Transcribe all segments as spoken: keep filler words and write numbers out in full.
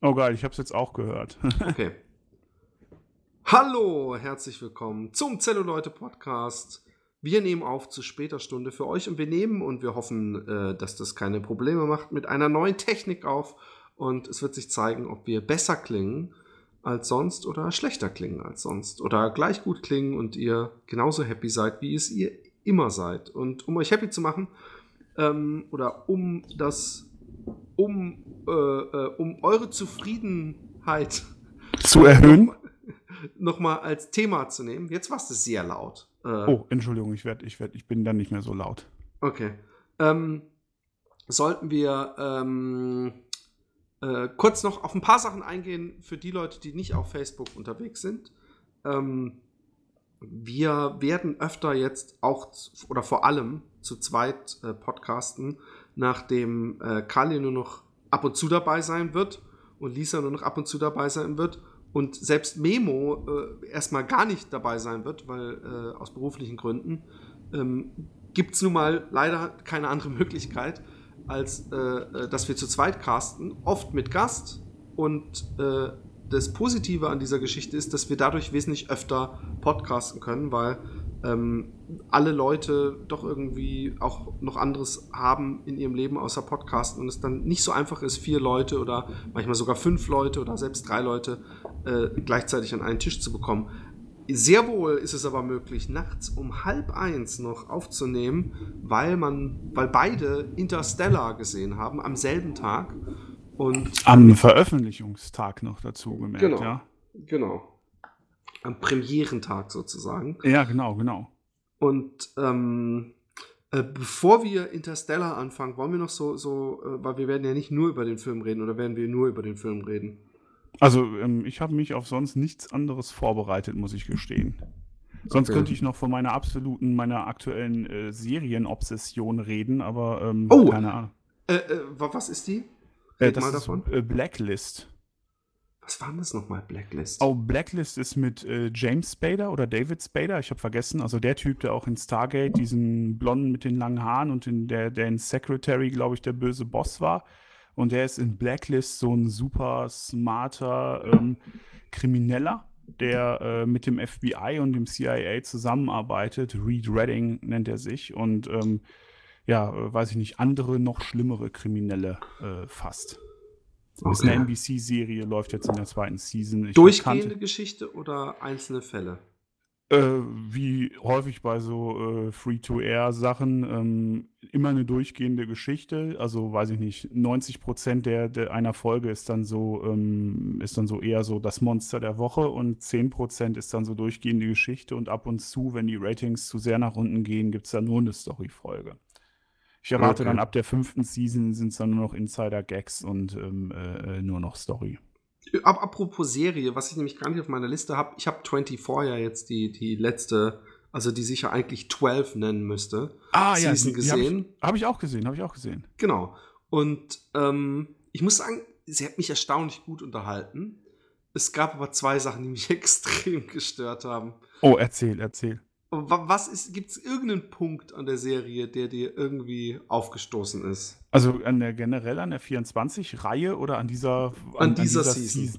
Oh geil, ich hab's jetzt auch gehört. Okay. Hallo, herzlich willkommen zum Zelluleute-Podcast. Wir nehmen auf zu später Stunde für euch und wir nehmen, und wir hoffen, äh, dass das keine Probleme macht, mit einer neuen Technik auf. Und es wird sich zeigen, ob wir besser klingen als sonst oder schlechter klingen als sonst. Oder gleich gut klingen und ihr genauso happy seid, wie es ihr immer seid. Und um euch happy zu machen, ähm, oder um das, um, äh, äh, um eure Zufriedenheit zu erhöhen, nochmal als Thema zu nehmen. Jetzt warst du sehr laut. Äh, oh, Entschuldigung, ich, werd, ich, werd, ich bin dann nicht mehr so laut. Okay. Ähm, sollten wir ähm, äh, kurz noch auf ein paar Sachen eingehen für die Leute, die nicht auf Facebook unterwegs sind. Ähm, wir werden öfter jetzt auch, oder vor allem zu zweit äh, podcasten, nachdem äh, Kali nur noch ab und zu dabei sein wird und Lisa nur noch ab und zu dabei sein wird. Und selbst Memo äh, erstmal gar nicht dabei sein wird, weil äh, aus beruflichen Gründen ähm, gibt es nun mal leider keine andere Möglichkeit, als äh, dass wir zu zweit casten, oft mit Gast. Und äh, das Positive an dieser Geschichte ist, dass wir dadurch wesentlich öfter podcasten können, weil ähm, alle Leute doch irgendwie auch noch anderes haben in ihrem Leben außer Podcasten und es dann nicht so einfach ist, vier Leute oder manchmal sogar fünf Leute oder selbst drei Leute äh, gleichzeitig an einen Tisch zu bekommen. Sehr wohl ist es aber möglich, nachts um halb eins noch aufzunehmen, weil man, weil beide Interstellar gesehen haben am selben Tag. Und am Veröffentlichungstag noch dazu gemerkt, genau, ja. Genau. Am Premierentag sozusagen. Ja, genau, genau. Und ähm, äh, bevor wir Interstellar anfangen, wollen wir noch so, so äh, weil wir werden ja nicht nur über den Film reden, oder werden wir nur über den Film reden? Also ähm, ich habe mich auf sonst nichts anderes vorbereitet, muss ich gestehen. Sonst Okay. könnte ich noch von meiner absoluten, meiner aktuellen äh, Serienobsession reden, aber ähm, oh, keine Ahnung. Äh, äh, was ist die? Äh, Red das mal ist davon. äh, Blacklist. Was war denn das nochmal, Blacklist? Oh, Blacklist ist mit äh, James Spader oder David Spader, ich habe vergessen, also der Typ, der auch in Stargate, diesen Blonden mit den langen Haaren und in der, der in Secretary, glaube ich, der böse Boss war. Und der ist in Blacklist so ein super smarter ähm, Krimineller, der äh, mit dem F B I und dem C I A zusammenarbeitet. Reed Redding nennt er sich. Und ähm, ja, äh, weiß ich nicht, andere, noch schlimmere Kriminelle äh, fast. Okay. Ist eine N B C-Serie, läuft jetzt in der zweiten Season. Ich Durchgehende kannte, Geschichte oder einzelne Fälle? Äh, wie häufig bei so äh, Free-to-Air-Sachen, ähm, immer eine durchgehende Geschichte. Also weiß ich nicht, neunzig Prozent der, der einer Folge ist dann so, ähm, ist dann so eher so das Monster der Woche und zehn Prozent ist dann so durchgehende Geschichte und ab und zu, wenn die Ratings zu sehr nach unten gehen, gibt es dann nur eine Story-Folge. Ich erwarte Okay. dann ab der fünften Season sind es dann nur noch Insider-Gags und ähm, äh, nur noch Story. Apropos Serie, was ich nämlich gar nicht auf meiner Liste habe, ich habe vierundzwanzig ja jetzt die, die letzte, also die sich ja eigentlich zwölf nennen müsste, ah, Season ja, die, gesehen. Die habe ich, hab ich auch gesehen, habe ich auch gesehen. Genau. Und ähm, ich muss sagen, sie hat mich erstaunlich gut unterhalten. Es gab aber zwei Sachen, die mich extrem gestört haben. Oh, erzähl, erzähl. Was ist, gibt es irgendeinen Punkt an der Serie, der dir irgendwie aufgestoßen ist? Also an der generell an der vierundzwanzig-Reihe oder an dieser An, an, dieser, an dieser Season. Season?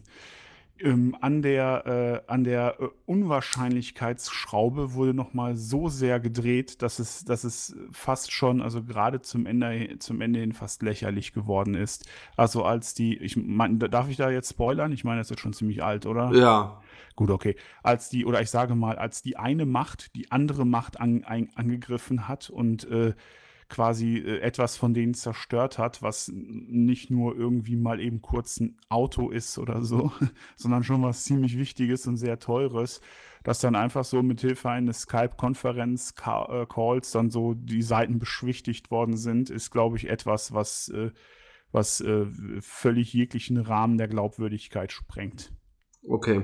Ähm, an der, äh, an der äh, Unwahrscheinlichkeitsschraube wurde nochmal so sehr gedreht, dass es, dass es fast schon, also gerade zum Ende, zum Ende hin fast lächerlich geworden ist. Also als die, ich mein, darf ich da jetzt spoilern? Ich meine, das ist jetzt schon ziemlich alt, oder? Ja. Gut, okay. Als die, oder ich sage mal, als die eine Macht die andere Macht an, ein, angegriffen hat und äh, quasi äh, etwas von denen zerstört hat, was nicht nur irgendwie mal eben kurz ein Auto ist oder so, sondern schon was ziemlich Wichtiges und sehr Teures, dass dann einfach so mit Hilfe eines Skype-Konferenz-Calls dann so die Seiten beschwichtigt worden sind, ist, glaube ich, etwas, was, äh, was äh, völlig jeglichen Rahmen der Glaubwürdigkeit sprengt. Okay.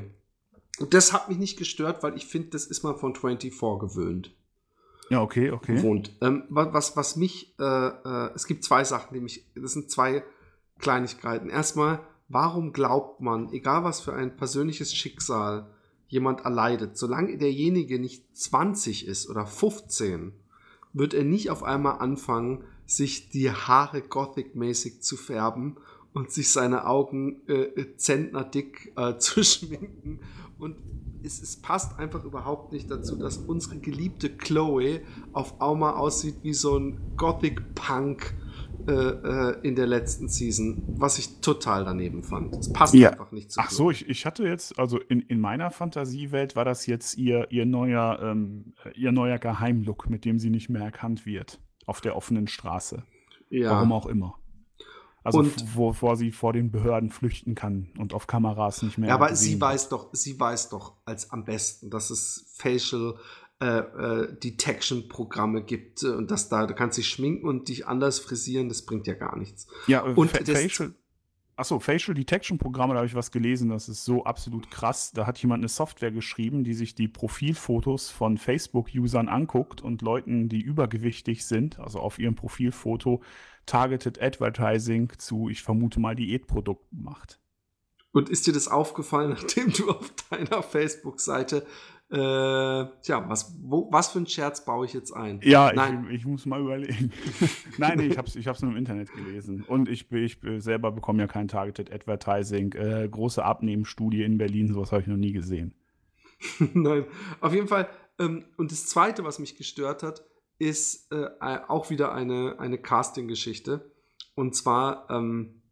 Das hat mich nicht gestört, weil ich finde, das ist man von vierundzwanzig gewöhnt. Ja, okay, okay. Gewohnt. Ähm, was, was mich, äh, äh, es gibt zwei Sachen, die mich, das sind zwei Kleinigkeiten. Erstmal, warum glaubt man, egal was für ein persönliches Schicksal jemand erleidet, solange derjenige nicht zwanzig ist oder fünfzehn, wird er nicht auf einmal anfangen, sich die Haare Gothic-mäßig zu färben und sich seine Augen äh, zentnerdick äh, zu schminken. Und es, es passt einfach überhaupt nicht dazu, dass unsere geliebte Chloe auf einmal aussieht wie so ein Gothic-Punk äh, äh, in der letzten Season, was ich total daneben fand. Es passt Ja. einfach nicht zu Ach so, ich, ich hatte jetzt, also in, in meiner Fantasiewelt war das jetzt ihr, ihr neuer, ähm, ihr neuer Geheimlook, mit dem sie nicht mehr erkannt wird. Auf der offenen Straße. Ja. Warum auch immer. Also Und- f- wovor sie vor den Behörden flüchten kann und auf Kameras nicht mehr Ja, aber gesehen sie wird. weiß doch, sie weiß doch als am besten, dass es Facial äh, äh, Detection Programme gibt äh, und dass da du kannst dich schminken und dich anders frisieren, das bringt ja gar nichts. Ja, äh, Und Fa das- Facial, achso, Facial Detection Programme, da habe ich was gelesen, das ist so absolut krass. Da hat jemand eine Software geschrieben, die sich die Profilfotos von Facebook-Usern anguckt und Leuten, die übergewichtig sind, also auf ihrem Profilfoto, Targeted Advertising zu, ich vermute mal, Diätprodukten macht. Und ist dir das aufgefallen, nachdem du auf deiner Facebook-Seite äh, tja, was, wo, was für ein Scherz baue ich jetzt ein? Ja, Nein. ich, ich muss mal überlegen. Nein, nee, ich habe es ich hab's nur im Internet gelesen. Und ich, ich selber bekomme ja kein Targeted Advertising. Äh, große Abnehmstudie in Berlin, sowas habe ich noch nie gesehen. Nein, auf jeden Fall. Ähm, und das Zweite, was mich gestört hat, ist äh, auch wieder eine, eine Casting-Geschichte. Und zwar ähm,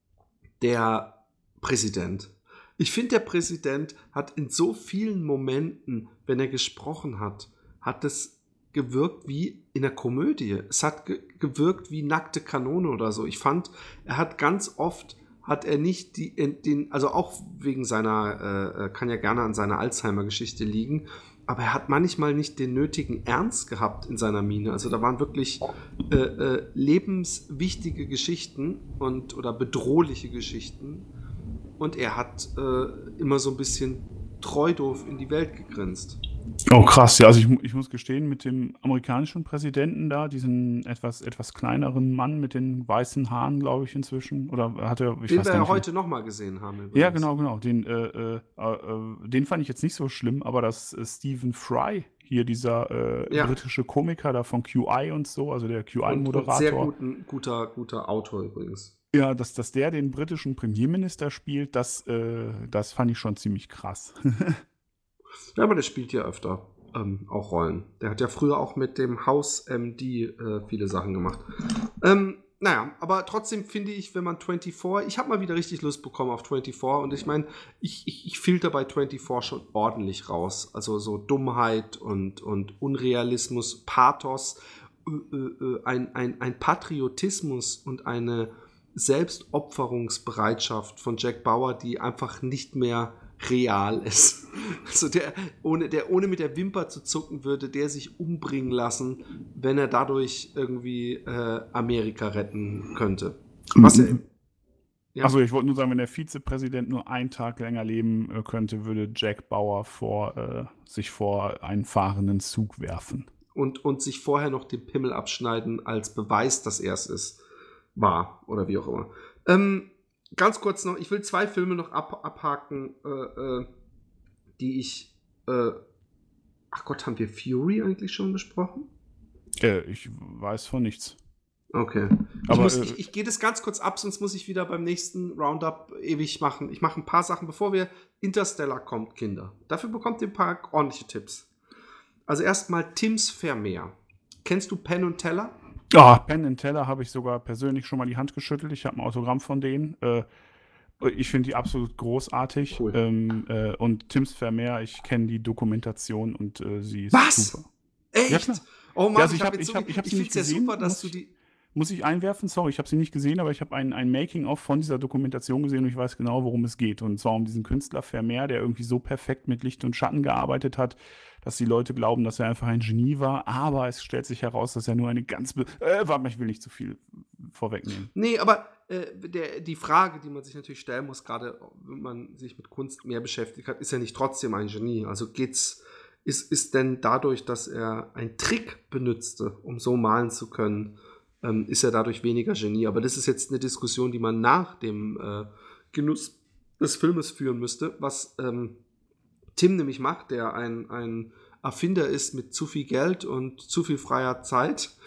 der Präsident. Ich finde, der Präsident hat in so vielen Momenten, wenn er gesprochen hat, hat es gewirkt wie in der Komödie. Es hat ge gewirkt wie nackte Kanone oder so. Ich fand, er hat ganz oft, hat er nicht die, den, also auch wegen seiner, äh, kann ja gerne an seiner Alzheimer-Geschichte liegen, aber er hat manchmal nicht den nötigen Ernst gehabt in seiner Miene. Also da waren wirklich äh, äh, lebenswichtige Geschichten und oder bedrohliche Geschichten. Und er hat äh, immer so ein bisschen treu doof in die Welt gegrinst. Oh krass, ja, also ich, ich muss gestehen, mit dem amerikanischen Präsidenten da, diesen etwas, etwas kleineren Mann mit den weißen Haaren, glaube ich, inzwischen, oder hat er, ich Den weiß wir gar ja nicht, heute nochmal gesehen haben. Übrigens. Ja, genau, genau, den, äh, äh, äh, den fand ich jetzt nicht so schlimm, aber dass äh, Stephen Fry, hier dieser äh, Ja. britische Komiker da von Q I und so, also der Und, und sehr Q I-Moderator, guten, guter, guter Autor übrigens. ja, dass, dass der den britischen Premierminister spielt, das, äh, das fand ich schon ziemlich krass. Ja, aber der spielt ja öfter ähm, auch Rollen. Der hat ja früher auch mit dem Haus M D äh, viele Sachen gemacht. Ähm, naja, aber trotzdem finde ich, wenn man vierundzwanzig, ich habe mal wieder richtig Lust bekommen auf vierundzwanzig und ich meine, ich, ich, ich filter bei vierundzwanzig schon ordentlich raus. Also so Dummheit und, und Unrealismus, Pathos, äh, äh, ein, ein, ein Patriotismus und eine Selbstopferungsbereitschaft von Jack Bauer, die einfach nicht mehr real ist. Also der ohne, der ohne mit der Wimper zu zucken würde, der sich umbringen lassen, wenn er dadurch irgendwie äh, Amerika retten könnte. Was er, ja. Achso, ich wollte nur sagen, wenn der Vizepräsident nur einen Tag länger leben äh, könnte, würde Jack Bauer vor, äh, sich vor einen fahrenden Zug werfen. Und, und sich vorher noch den Pimmel abschneiden als Beweis, dass er es ist. War oder wie auch immer. Ähm, ganz kurz noch, ich will zwei Filme noch ab, abhaken, äh, äh, die ich, äh, ach Gott, haben wir Fury eigentlich schon besprochen? Äh, ich weiß von nichts. Okay. Aber, ich, äh, ich, ich gehe das ganz kurz ab, sonst muss ich wieder beim nächsten Roundup ewig machen. Ich mache ein paar Sachen, bevor wir Interstellar kommt, Kinder. Dafür bekommt ihr ein paar ordentliche Tipps. Also erstmal Tim's Vermeer. Kennst du Penn und Teller? Ja, Penn and Teller habe ich sogar persönlich schon mal die Hand geschüttelt. Ich habe ein Autogramm von denen. Äh, ich finde die absolut großartig. Cool. Ähm, äh, und Tim's Vermeer, ich kenne die Dokumentation und äh, sie ist Was? super. Echt? Ja, klar. Oh Mann, Ja, also ich, ich hab hab- jetzt ich so hab- ich hab ich sie finde nicht es ja gesehen, super, dass muss du ich- die. Muss ich einwerfen? Sorry, ich habe sie nicht gesehen, aber ich habe ein, ein Making-of von dieser Dokumentation gesehen und ich weiß genau, worum es geht. Und zwar um diesen Künstler Vermeer, der irgendwie so perfekt mit Licht und Schatten gearbeitet hat, dass die Leute glauben, dass er einfach ein Genie war. Aber es stellt sich heraus, dass er nur eine ganz... Be äh, warte mal, ich will nicht zu viel vorwegnehmen. Nee, aber äh, der, die Frage, die man sich natürlich stellen muss, gerade wenn man sich mit Kunst mehr beschäftigt hat, ist er nicht trotzdem ein Genie? Also geht's, ist, ist denn dadurch, dass er einen Trick benutzte, um so malen zu können, ähm, ist er dadurch weniger Genie? Aber das ist jetzt eine Diskussion, die man nach dem äh, Genuss des Filmes führen müsste, was ähm, Tim nämlich macht, der ein, ein Erfinder ist mit zu viel Geld und zu viel freier Zeit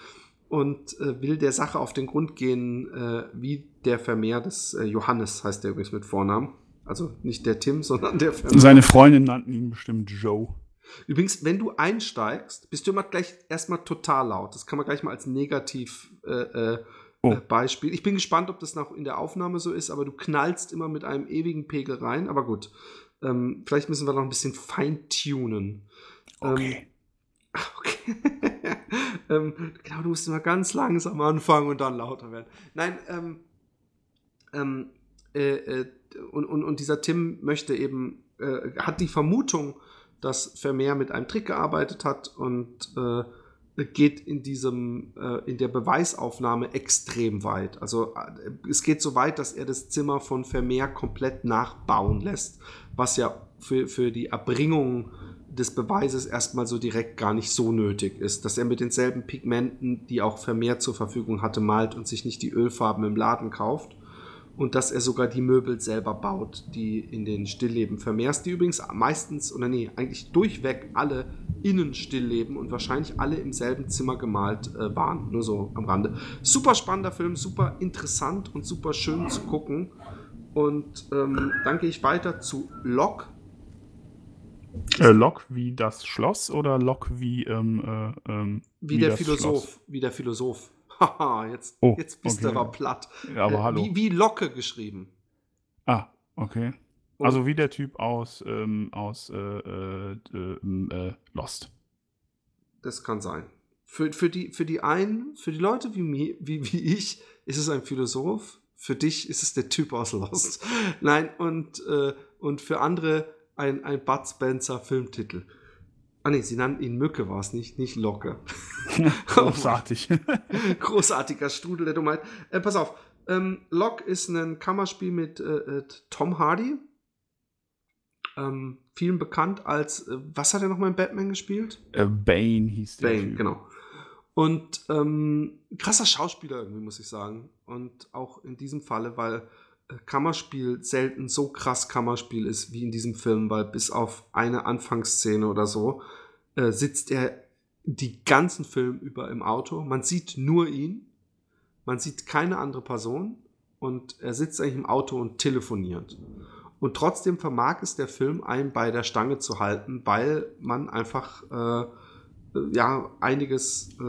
und äh, will der Sache auf den Grund gehen, äh, wie der Vermeer des äh, Johannes, heißt der übrigens mit Vornamen. Also nicht der Tim, sondern der Vermeer. Seine Freundin nannten ihn bestimmt Joe. Übrigens, wenn du einsteigst, bist du immer gleich erstmal total laut. Das kann man gleich mal als negativ äh, äh, Oh. Beispiel. Ich bin gespannt, ob das noch in der Aufnahme so ist, aber du knallst immer mit einem ewigen Pegel rein. Aber gut, ähm, vielleicht müssen wir noch ein bisschen feintunen. Okay. Ähm, okay. ähm, genau, du musst immer ganz langsam anfangen und dann lauter werden. Nein, ähm, ähm, äh, äh, und, und, und dieser Tim möchte eben, äh, hat die Vermutung, dass Vermeer mit einem Trick gearbeitet hat und äh, geht in diesem, äh, in der Beweisaufnahme extrem weit. Also äh, es geht so weit, dass er das Zimmer von Vermeer komplett nachbauen lässt, was ja für, für die Erbringung des Beweises erstmal so direkt gar nicht so nötig ist, dass er mit denselben Pigmenten, die auch Vermeer zur Verfügung hatte, malt und sich nicht die Ölfarben im Laden kauft. Und dass er sogar die Möbel selber baut, die in den Stillleben Vermeers, die übrigens meistens, oder nee, eigentlich durchweg alle innen stillleben und wahrscheinlich alle im selben Zimmer gemalt äh, waren. Nur so am Rande. Super spannender Film, super interessant und super schön zu gucken. Und ähm, dann gehe ich weiter zu Locke. Äh, Locke wie das Schloss oder Locke wie, ähm, äh, ähm, Wie, wie der das Philosoph. Schloss? Wie der Philosoph. Haha, jetzt, Oh, jetzt bist okay. du aber platt. Ja, aber äh, hallo. Wie, wie Locke geschrieben. Ah, okay. Und Also wie der Typ aus, ähm, aus äh, äh, äh, äh, Lost. das kann sein. Für, für, die, für die einen, für die Leute wie, mir, wie, wie ich, ist es ein Philosoph. Für dich ist es der Typ aus Lost. Nein, und, äh, und für andere ein, ein Bud Spencer Filmtitel. Ah nee, sie nannten ihn Mücke, war es nicht, nicht Locke. Großartig. Großartiger Strudel der Dummheit. Äh, pass auf, ähm, Locke ist ein Kammerspiel mit äh, Tom Hardy. Ähm, vielen bekannt als, äh, was hat er nochmal in Batman gespielt? äh, Bane hieß der Bane, Typ. genau. Und ähm, krasser Schauspieler irgendwie, muss ich sagen. Und auch in diesem Falle, weil äh, Kammerspiel selten so krass Kammerspiel ist wie in diesem Film, weil bis auf eine Anfangsszene oder so äh, sitzt er die ganzen Film über im Auto. Man sieht nur ihn, man sieht keine andere Person und er sitzt eigentlich im Auto und telefoniert. Und trotzdem vermag es der Film, einen bei der Stange zu halten, weil man einfach äh, ja, einiges, äh,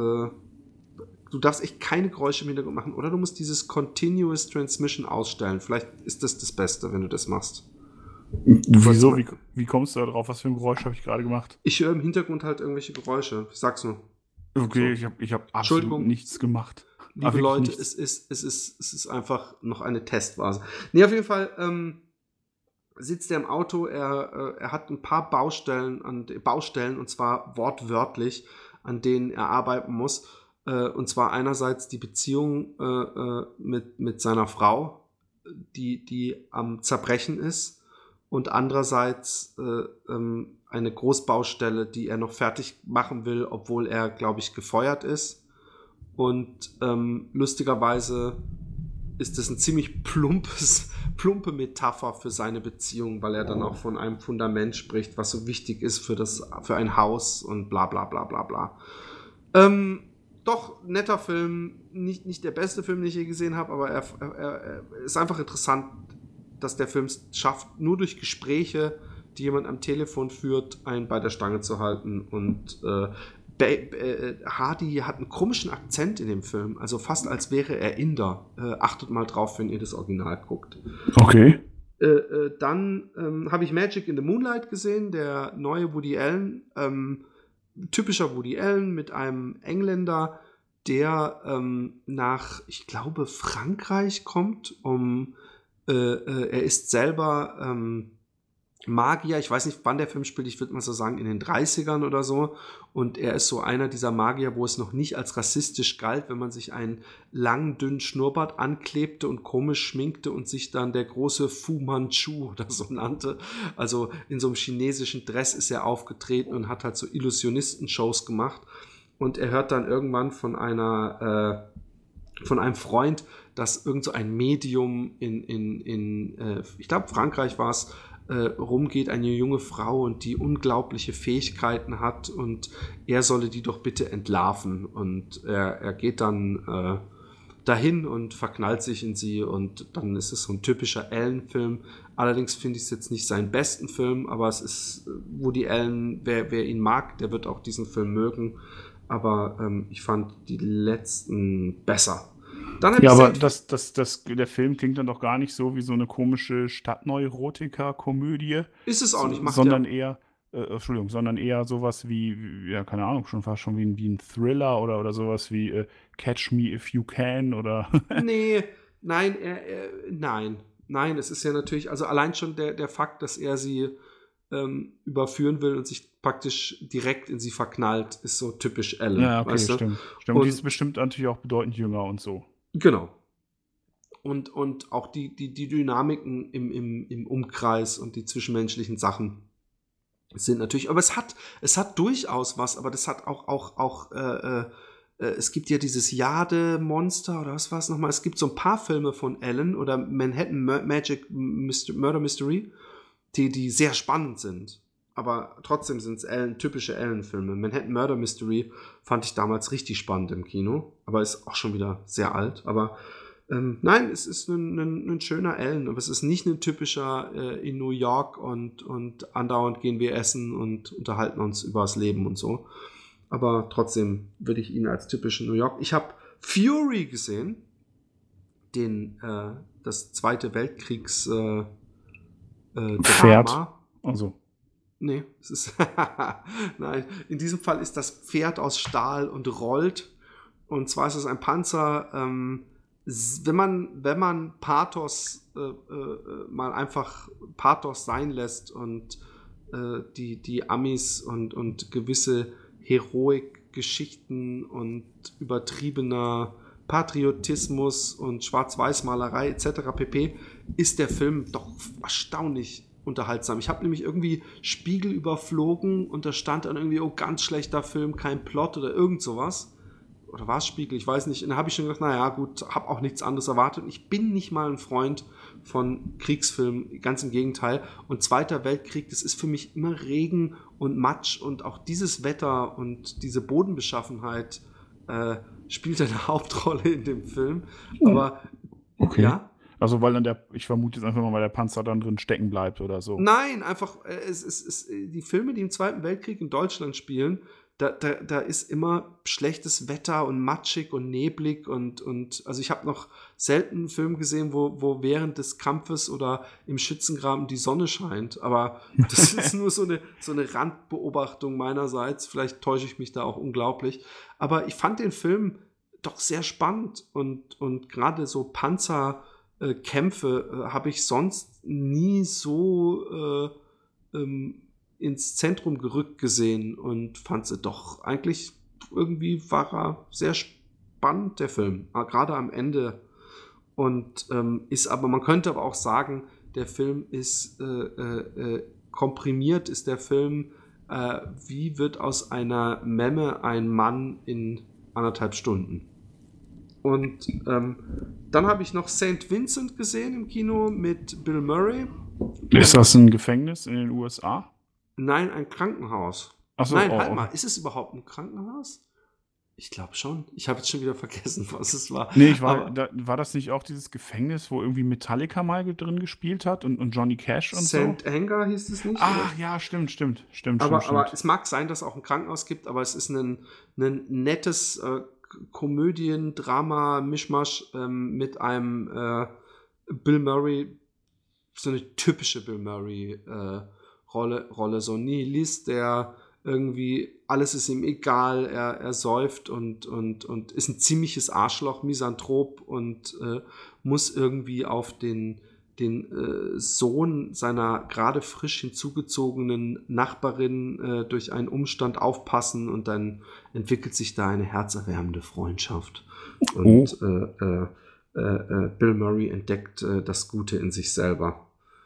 du darfst echt keine Geräusche im Hintergrund machen oder du musst dieses Continuous Transmission ausstellen. Vielleicht ist das das Beste, wenn du das machst. Wieso? Wie, wie kommst du da drauf? Was für ein Geräusch habe ich gerade gemacht? Ich höre im Hintergrund halt irgendwelche Geräusche. Ich sag's nur. Okay, So. ich habe ich hab absolut Entschuldigung. nichts gemacht. Liebe Ah, wirklich Leute, nichts. es ist, es, ist, es ist einfach noch eine Testphase. Nee, auf jeden Fall ähm, sitzt er im Auto, er, äh, er hat ein paar Baustellen, an, Baustellen, und zwar wortwörtlich, an denen er arbeiten muss. Äh, und zwar einerseits die Beziehung äh, äh, mit, mit seiner Frau, die, die am Zerbrechen ist, und andererseits äh, ähm, eine Großbaustelle, die er noch fertig machen will, obwohl er, glaube ich, gefeuert ist. Und ähm, lustigerweise ist das ein ziemlich plumpes, plumpe Metapher für seine Beziehung, weil er dann auch von einem Fundament spricht, was so wichtig ist für, das, für ein Haus und bla bla bla bla bla. Ähm, doch, netter Film, nicht, nicht der beste Film, den ich je gesehen habe, aber er, er, er ist einfach interessant, dass der Film es schafft, nur durch Gespräche, die jemand am Telefon führt, einen bei der Stange zu halten. Und äh, Be- äh, Hardy hat einen komischen Akzent in dem Film, also fast als wäre er Inder. Äh, achtet mal drauf, wenn ihr das Original guckt. Okay. Äh, äh, dann ähm, habe ich Magic in the Moonlight gesehen, der neue Woody Allen, ähm, typischer Woody Allen mit einem Engländer, der ähm, nach, ich glaube, Frankreich kommt, um äh, äh, er ist selber ähm, Magier, ich weiß nicht, wann der Film spielt, ich würde mal so sagen, in den dreißigern oder so. Und er ist so einer dieser Magier, wo es noch nicht als rassistisch galt, wenn man sich einen langen, dünnen Schnurrbart anklebte und komisch schminkte und sich dann der große Fu Manchu oder so nannte. Also in so einem chinesischen Dress ist er aufgetreten und hat halt so Illusionisten-Shows gemacht. Und er hört dann irgendwann von einer, äh, von einem Freund, dass irgend so ein Medium in, in, in äh, ich glaube, Frankreich war es, äh, rumgeht, eine junge Frau und die unglaubliche Fähigkeiten hat und er solle die doch bitte entlarven. Und er, er geht dann äh, dahin und verknallt sich in sie und dann ist es so ein typischer Allen-Film. Allerdings finde ich es jetzt nicht seinen besten Film, aber es ist Woody Allen, wer, wer ihn mag, der wird auch diesen Film mögen. Aber ähm, ich fand die letzten besser. Dann hab Ja, ich aber Saint- das, das, das, der Film klingt dann doch gar nicht so wie so eine komische Stadtneurotika-Komödie, ist es auch nicht, so, macht sondern er. eher, äh, Entschuldigung, sondern eher sowas wie, wie, ja, keine Ahnung, schon fast schon wie ein, wie ein Thriller oder, oder sowas wie äh, Catch Me If You Can oder. Nee, nein, er, er, nein. Nein, es ist ja natürlich, also allein schon der, der Fakt, dass er sie ähm, überführen will und sich praktisch direkt in sie verknallt, ist so typisch Allen, Ja, okay, weißt du? stimmt. Stimmt, die ist Und bestimmt natürlich auch bedeutend jünger und so. genau. Und, und auch die, die, die Dynamiken im, im, im Umkreis und die zwischenmenschlichen Sachen sind natürlich, aber es hat, es hat durchaus was, aber das hat auch, auch, auch, äh, äh, es gibt ja dieses Jade-Monster oder was war es nochmal? Es gibt so ein paar Filme von Allen oder Manhattan Magic Myster- Murder Mystery, die, die sehr spannend sind. Aber trotzdem sind es Allen, typische Allen-Filme. Manhattan Murder Mystery fand ich damals richtig spannend im Kino, aber ist auch schon wieder sehr alt. Aber ähm, nein, es ist ein, ein, ein schöner Allen, aber es ist nicht ein typischer äh, in New York und, und andauernd gehen wir essen und unterhalten uns über das Leben und so. Aber trotzdem würde ich ihn als typischen New York. Ich habe Fury gesehen, den äh, das Zweite Weltkriegs äh, äh, Pferd. Drama. Also. Nee, es ist nein, in diesem Fall ist das Pferd aus Stahl und rollt. Und zwar ist es ein Panzer. Ähm, wenn man, wenn man Pathos äh, äh, mal einfach Pathos sein lässt und äh, die, die Amis und, und gewisse Heroik-Geschichten und übertriebener Patriotismus und Schwarz-Weiß-Malerei et cetera pp. ist der Film doch erstaunlich unterhaltsam. Ich habe nämlich irgendwie Spiegel überflogen und da stand dann irgendwie, oh, ganz schlechter Film, kein Plot oder irgend sowas. Oder war es Spiegel? Ich weiß nicht. Und da habe ich schon gedacht, naja, gut, habe auch nichts anderes erwartet. Und ich bin nicht mal ein Freund von Kriegsfilmen, ganz im Gegenteil. Und Zweiter Weltkrieg, das ist für mich immer Regen und Matsch und auch dieses Wetter und diese Bodenbeschaffenheit äh, spielt eine Hauptrolle in dem Film. Aber Okay. ja. Also, weil dann der, ich vermute jetzt einfach mal, weil der Panzer dann drin stecken bleibt oder so. Nein, einfach, äh, es ist, es, die Filme, die im Zweiten Weltkrieg in Deutschland spielen, da, da, da ist immer schlechtes Wetter und matschig und neblig und, und also ich habe noch selten einen Film gesehen, wo, wo während des Kampfes oder im Schützengraben die Sonne scheint, aber das ist nur so eine, so eine Randbeobachtung meinerseits, vielleicht täusche ich mich da auch unglaublich, aber ich fand den Film doch sehr spannend und, und gerade so Panzerkämpfe äh, habe ich sonst nie so äh, ähm, ins Zentrum gerückt gesehen und fand sie doch eigentlich irgendwie war er sehr spannend, der Film, gerade am Ende. Und ähm, ist aber, man könnte aber auch sagen, der Film ist äh, äh, komprimiert, ist der Film, äh, wie wird aus einer Memme ein Mann in anderthalb Stunden. Und ähm, dann habe ich noch Saint Vincent gesehen im Kino mit Bill Murray. Ist das ein Gefängnis in den U S A? Nein, ein Krankenhaus. Ach so, Nein, oh, halt oh. mal, ist es überhaupt ein Krankenhaus? Ich glaube schon. Ich habe jetzt schon wieder vergessen, was es war. Nee, ich war, Aber da, war das nicht auch dieses Gefängnis, wo irgendwie Metallica mal drin gespielt hat und, und Johnny Cash und Saint so? Anger hieß es nicht? Ach, oder? ja, stimmt, stimmt, stimmt, Aber, stimmt, aber stimmt. es mag sein, dass es auch ein Krankenhaus gibt, aber es ist ein, ein nettes äh, Komödien, Drama, Mischmasch ähm, mit einem äh, Bill Murray, so eine typische Bill Murray äh, Rolle, Rolle, so ein Nihilist, der irgendwie, alles ist ihm egal, er, er säuft und, und, und ist ein ziemliches Arschloch, Misanthrop und äh, muss irgendwie auf den, den äh, Sohn seiner gerade frisch hinzugezogenen Nachbarin äh, durch einen Umstand aufpassen und dann entwickelt sich da eine herzerwärmende Freundschaft. Und oh. äh, äh, äh, Bill Murray entdeckt äh, das Gute in sich selber.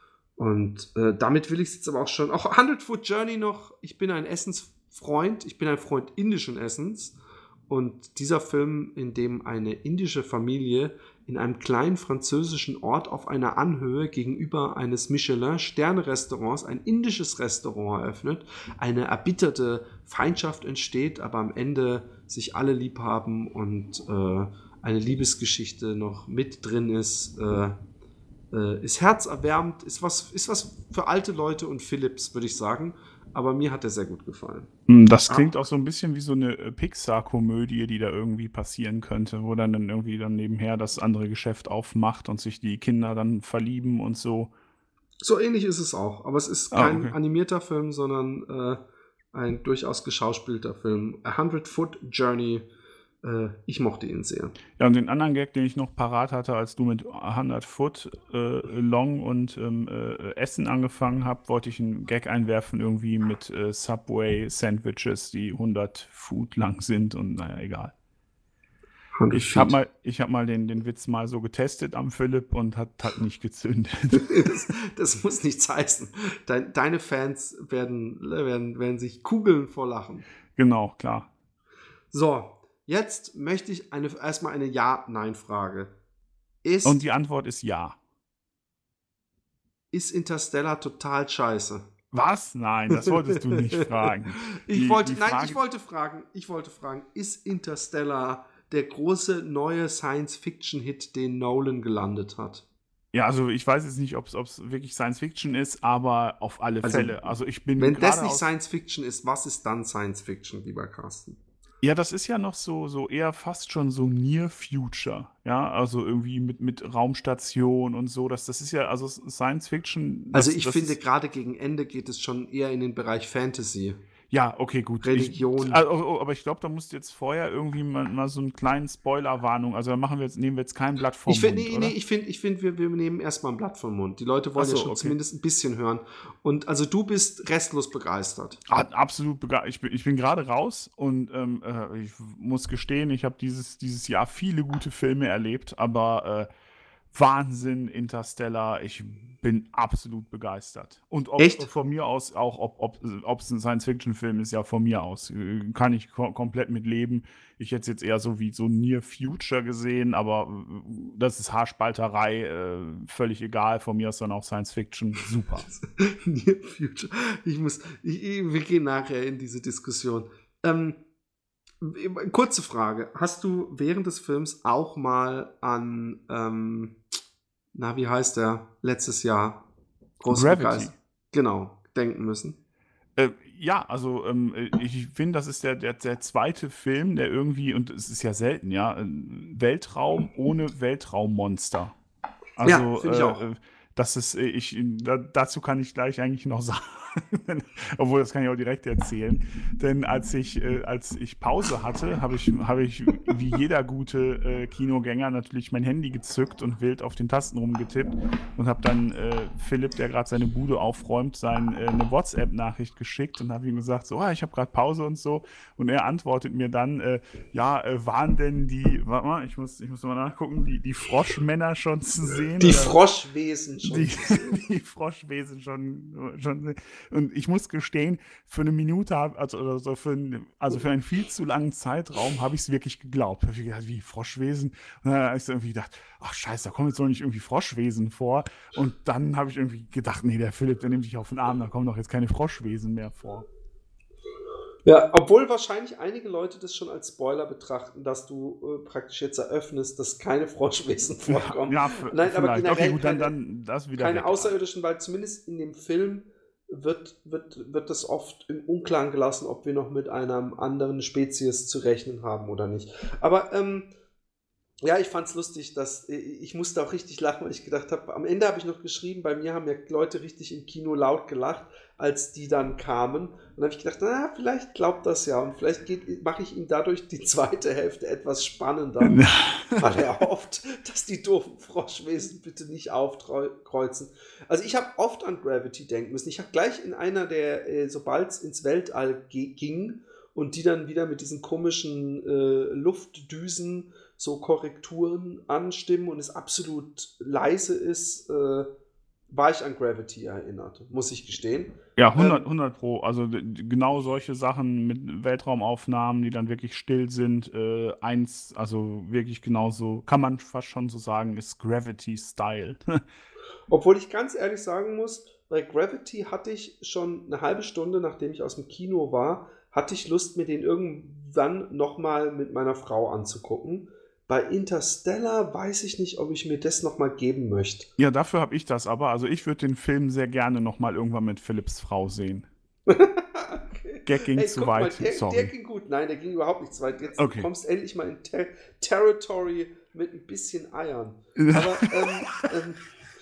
Und äh, damit will ich es jetzt aber auch schon. Auch hundred Foot Journey noch. Ich bin ein Essensfreund. Ich bin ein Freund indischen Essens. Und dieser Film, in dem eine indische Familie in einem kleinen französischen Ort auf einer Anhöhe gegenüber eines Michelin-Sterne-Restaurants ein indisches Restaurant eröffnet, eine erbitterte Feindschaft entsteht, aber am Ende sich alle lieb haben und äh, eine Liebesgeschichte noch mit drin ist, äh, äh, ist herzerwärmend, ist was, ist was für alte Leute und Philips, würde ich sagen. Aber mir hat er sehr gut gefallen. Das klingt auch so ein bisschen wie so eine äh, Pixar-Komödie, die da irgendwie passieren könnte, wo dann, dann irgendwie dann nebenher das andere Geschäft aufmacht und sich die Kinder dann verlieben und so. So ähnlich ist es auch, aber es ist Ah, kein okay. animierter Film, sondern äh, ein durchaus geschauspielter Film. A Hundred Foot Journey. Äh, ich mochte ihn sehr. Ja, und den anderen Gag, den ich noch parat hatte, als du mit hundert Foot äh, Long und ähm, äh, Essen angefangen habt, wollte ich einen Gag einwerfen, irgendwie mit äh, Subway-Sandwiches, die hundert Foot lang sind und naja, egal. hundert Ich habe Feet. mal, ich hab mal den, den Witz mal so getestet am Philipp und hat, hat nicht gezündet. das, das muss nichts heißen. Dein, deine Fans werden, werden, werden sich kugeln vor Lachen. Genau, klar. So, jetzt möchte ich eine, erstmal eine Ja-Nein-Frage. Ist, Und die Antwort ist ja. ist Interstellar total scheiße? Was? Nein, das wolltest du nicht fragen. Ich Die- wollte, die nein, Frage- ich wollte fragen, ich wollte fragen, ist Interstellar der große neue Science-Fiction-Hit, den Nolan gelandet hat? Ja, also ich weiß jetzt nicht, ob es wirklich Science Fiction ist, aber auf alle Also, Fälle. Also ich bin Wenn das gerade nicht aus- Science-Fiction ist, was ist dann Science-Fiction, lieber Carsten? Ja, das ist ja noch so, so eher fast schon so Near Future. Ja, also irgendwie mit, mit Raumstation und so. Das, das ist ja, also Science Fiction. Das, Also ich das finde, ist, gerade gegen Ende geht es schon eher in den Bereich Fantasy. ja, okay, gut. Religion. Ich, also, oh, aber ich glaube, da musst du jetzt vorher irgendwie mal, mal so einen kleinen Spoiler-Warnung. Also da machen wir jetzt, nehmen wir jetzt kein Blatt vom Ich finde, Mund, nee, oder? nee, ich finde, ich find, wir, wir nehmen erstmal ein Blatt vom Mund. Die Leute wollen Ach so, ja schon okay. zumindest ein bisschen hören. Und also du bist restlos begeistert. Ah, absolut begeistert. Ich bin, ich bin gerade raus und ähm, äh, ich muss gestehen, ich habe dieses, dieses Jahr viele gute Filme erlebt, aber äh, Wahnsinn, Interstellar, ich bin absolut begeistert. Und ob, Echt? von mir aus auch, ob ob ob es ein Science-Fiction-Film ist, ja von mir aus, äh, kann ich ko komplett mit leben. Ich hätte es jetzt eher so wie so Near Future gesehen, aber äh, das ist Haarspalterei, äh, völlig egal, von mir aus dann auch Science-Fiction, super. Near Future. Ich muss, ich, ich, wir gehen nachher in diese Diskussion. Ähm, kurze Frage. Hast du während des Films auch mal an, ähm, na, wie heißt der, letztes Jahr? Große Gravity. Begeisterung. Genau, denken müssen. Äh, ja, also ähm, ich finde, das ist der, der, der zweite Film, der irgendwie, und es ist ja selten, ja, ein Weltraum ohne Weltraummonster. Also, Ja, finde ich äh, auch. äh, das ist, äh, ich, da, dazu kann ich gleich eigentlich noch sagen, obwohl das kann ich auch direkt erzählen. Denn als ich, äh, als ich Pause hatte, habe ich, habe ich wie jeder gute äh, Kinogänger natürlich mein Handy gezückt und wild auf den Tasten rumgetippt und habe dann äh, Philipp, der gerade seine Bude aufräumt, sein, äh, eine WhatsApp-Nachricht geschickt und habe ihm gesagt, so, ah, ich habe gerade Pause und so. Und er antwortet mir dann, äh, ja, äh, waren denn die, warte mal, ich muss, ich muss mal nachgucken, die, die Froschmänner schon zu sehen? Die Oder- Froschwesen schon. die, die Froschwesen schon, schon. Und ich muss gestehen, für eine Minute, hab, also, oder so für ein, also für einen viel zu langen Zeitraum habe ich es wirklich geglaubt. Hab ich gedacht, wie Froschwesen? Und dann habe ich so irgendwie gedacht, ach scheiße, da kommen jetzt doch nicht irgendwie Froschwesen vor. Und dann habe ich irgendwie gedacht, nee, der Philipp, der nimmt dich auf den Arm, da kommen doch jetzt keine Froschwesen mehr vor. Ja, obwohl wahrscheinlich einige Leute das schon als Spoiler betrachten, dass du äh, praktisch jetzt eröffnest, dass keine Froschwesen vorkommen. Ja, f- Nein, aber vielleicht. generell Okay, gut, dann, keine- dann das wieder Keine weg. Außerirdischen, weil zumindest in dem Film wird, wird, wird das oft im Unklaren gelassen, ob wir noch mit einer anderen Spezies zu rechnen haben oder nicht. Aber ähm, ja, ich fand's lustig, dass ich musste auch richtig lachen, weil ich gedacht habe, am Ende habe ich noch geschrieben, bei mir haben ja Leute richtig im Kino laut gelacht, als die dann kamen. Und dann habe ich gedacht, na, vielleicht glaubt das ja und vielleicht geht- mache ich ihm dadurch die zweite Hälfte etwas spannender, weil er hofft, dass die doofen Froschwesen bitte nicht aufkreuzen. Also ich habe oft an Gravity denken müssen. Ich habe gleich in einer der, äh, sobald es ins Weltall ge- ging und die dann wieder mit diesen komischen äh, Luftdüsen so Korrekturen anstimmen und es absolut leise ist, äh, war ich an Gravity erinnert, muss ich gestehen. Ja, hundert, Ähm, hundert Pro. Also d- d- genau solche Sachen mit Weltraumaufnahmen, die dann wirklich still sind. Äh, eins, also wirklich genauso, kann man fast schon so sagen, ist Gravity-Style. Obwohl ich ganz ehrlich sagen muss, bei Gravity hatte ich schon eine halbe Stunde, nachdem ich aus dem Kino war, hatte ich Lust, mir den irgendwann nochmal mit meiner Frau anzugucken. Bei Interstellar weiß ich nicht, ob ich mir das nochmal geben möchte. Ja, dafür habe ich das aber. Also ich würde den Film sehr gerne nochmal irgendwann mit Philipps Frau sehen. Okay. Gag ging Ey, zu guck mal, weit, der, der sorry. ging gut. Nein, der ging überhaupt nicht zu weit. Jetzt Okay. kommst endlich mal in Ter Territory mit ein bisschen Eiern. Aber, ähm, ähm,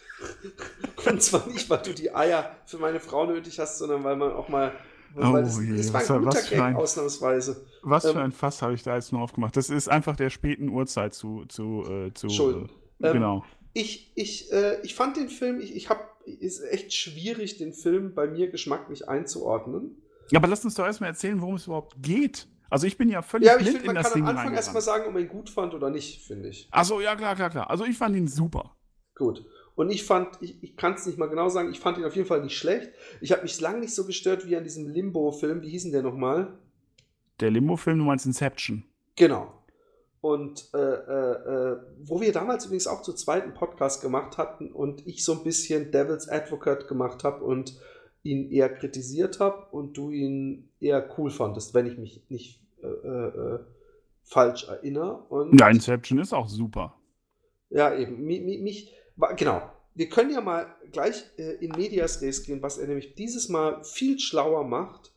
und zwar nicht, weil du die Eier für meine Frau nötig hast, sondern weil man auch mal. Oh Weil das, je, das war was, ein guter was, für Gag, ein, ausnahmsweise. was für Ähm, ein Fass habe ich da jetzt nur aufgemacht. Das ist einfach der späten Uhrzeit zu, zu, äh, zu Schulden. äh, Ähm, genau. ich, ich, äh, ich fand den Film, ich, ich habe, ist echt schwierig, den Film bei mir geschmacklich einzuordnen. Ja, aber lass uns doch erstmal erzählen, worum es überhaupt geht. Also ich bin ja völlig Ja, aber ich blind finde, in man das kann am Ding Anfang erstmal reingerannt. sagen, ob man ihn gut fand oder nicht, finde ich. Achso, ja, klar, klar, klar. Also ich fand ihn super. Gut. Und ich fand, ich, ich kann es nicht mal genau sagen, ich fand ihn auf jeden Fall nicht schlecht. Ich habe mich lange nicht so gestört wie an diesem Limbo-Film. Wie hieß denn der nochmal? Der Limbo-Film, du meinst Inception. Genau. Und äh, äh, äh, wo wir damals übrigens auch zu zweiten Podcast gemacht hatten und ich so ein bisschen Devil's Advocate gemacht habe und ihn eher kritisiert habe und du ihn eher cool fandest, wenn ich mich nicht äh, äh, falsch erinnere. Und Ja, Inception ist auch super. ja, eben. Mi, mi, mich, genau. Wir können ja mal gleich äh, in Medias Res gehen. Was er nämlich dieses Mal viel schlauer macht,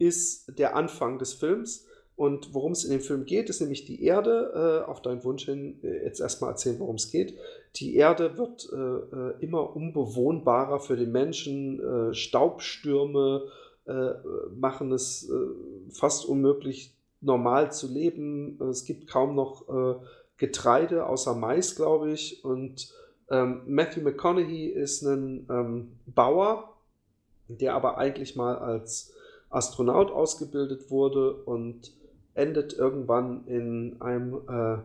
ist der Anfang des Films. Und worum es in dem Film geht, ist nämlich die Erde. Äh, auf deinen Wunsch hin äh, jetzt erstmal erzählen, worum es geht. Die Erde wird äh, immer unbewohnbarer für den Menschen. Äh, Staubstürme äh, machen es äh, fast unmöglich, normal zu leben. Es gibt kaum noch äh, Getreide, außer Mais, glaube ich. Und ähm, Matthew McConaughey ist ein ähm, Bauer, der aber eigentlich mal als Astronaut ausgebildet wurde und endet irgendwann in einem, äh,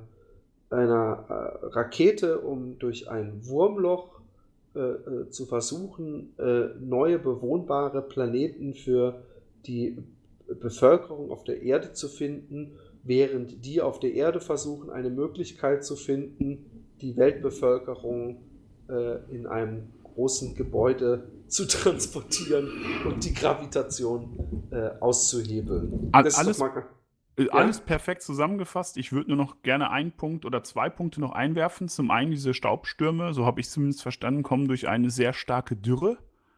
einer äh, Rakete, um durch ein Wurmloch äh, äh, zu versuchen, äh, neue bewohnbare Planeten für die Bevölkerung auf der Erde zu finden, während die auf der Erde versuchen, eine Möglichkeit zu finden, die Weltbevölkerung äh, in einem großen Gebäude zu transportieren und die Gravitation äh, auszuhebeln. All, Das ist alles, doch mal, äh, ja? alles perfekt zusammengefasst. Ich würde nur noch gerne einen Punkt oder zwei Punkte noch einwerfen. Zum einen diese Staubstürme, so habe ich zumindest verstanden, kommen durch eine sehr starke Dürre.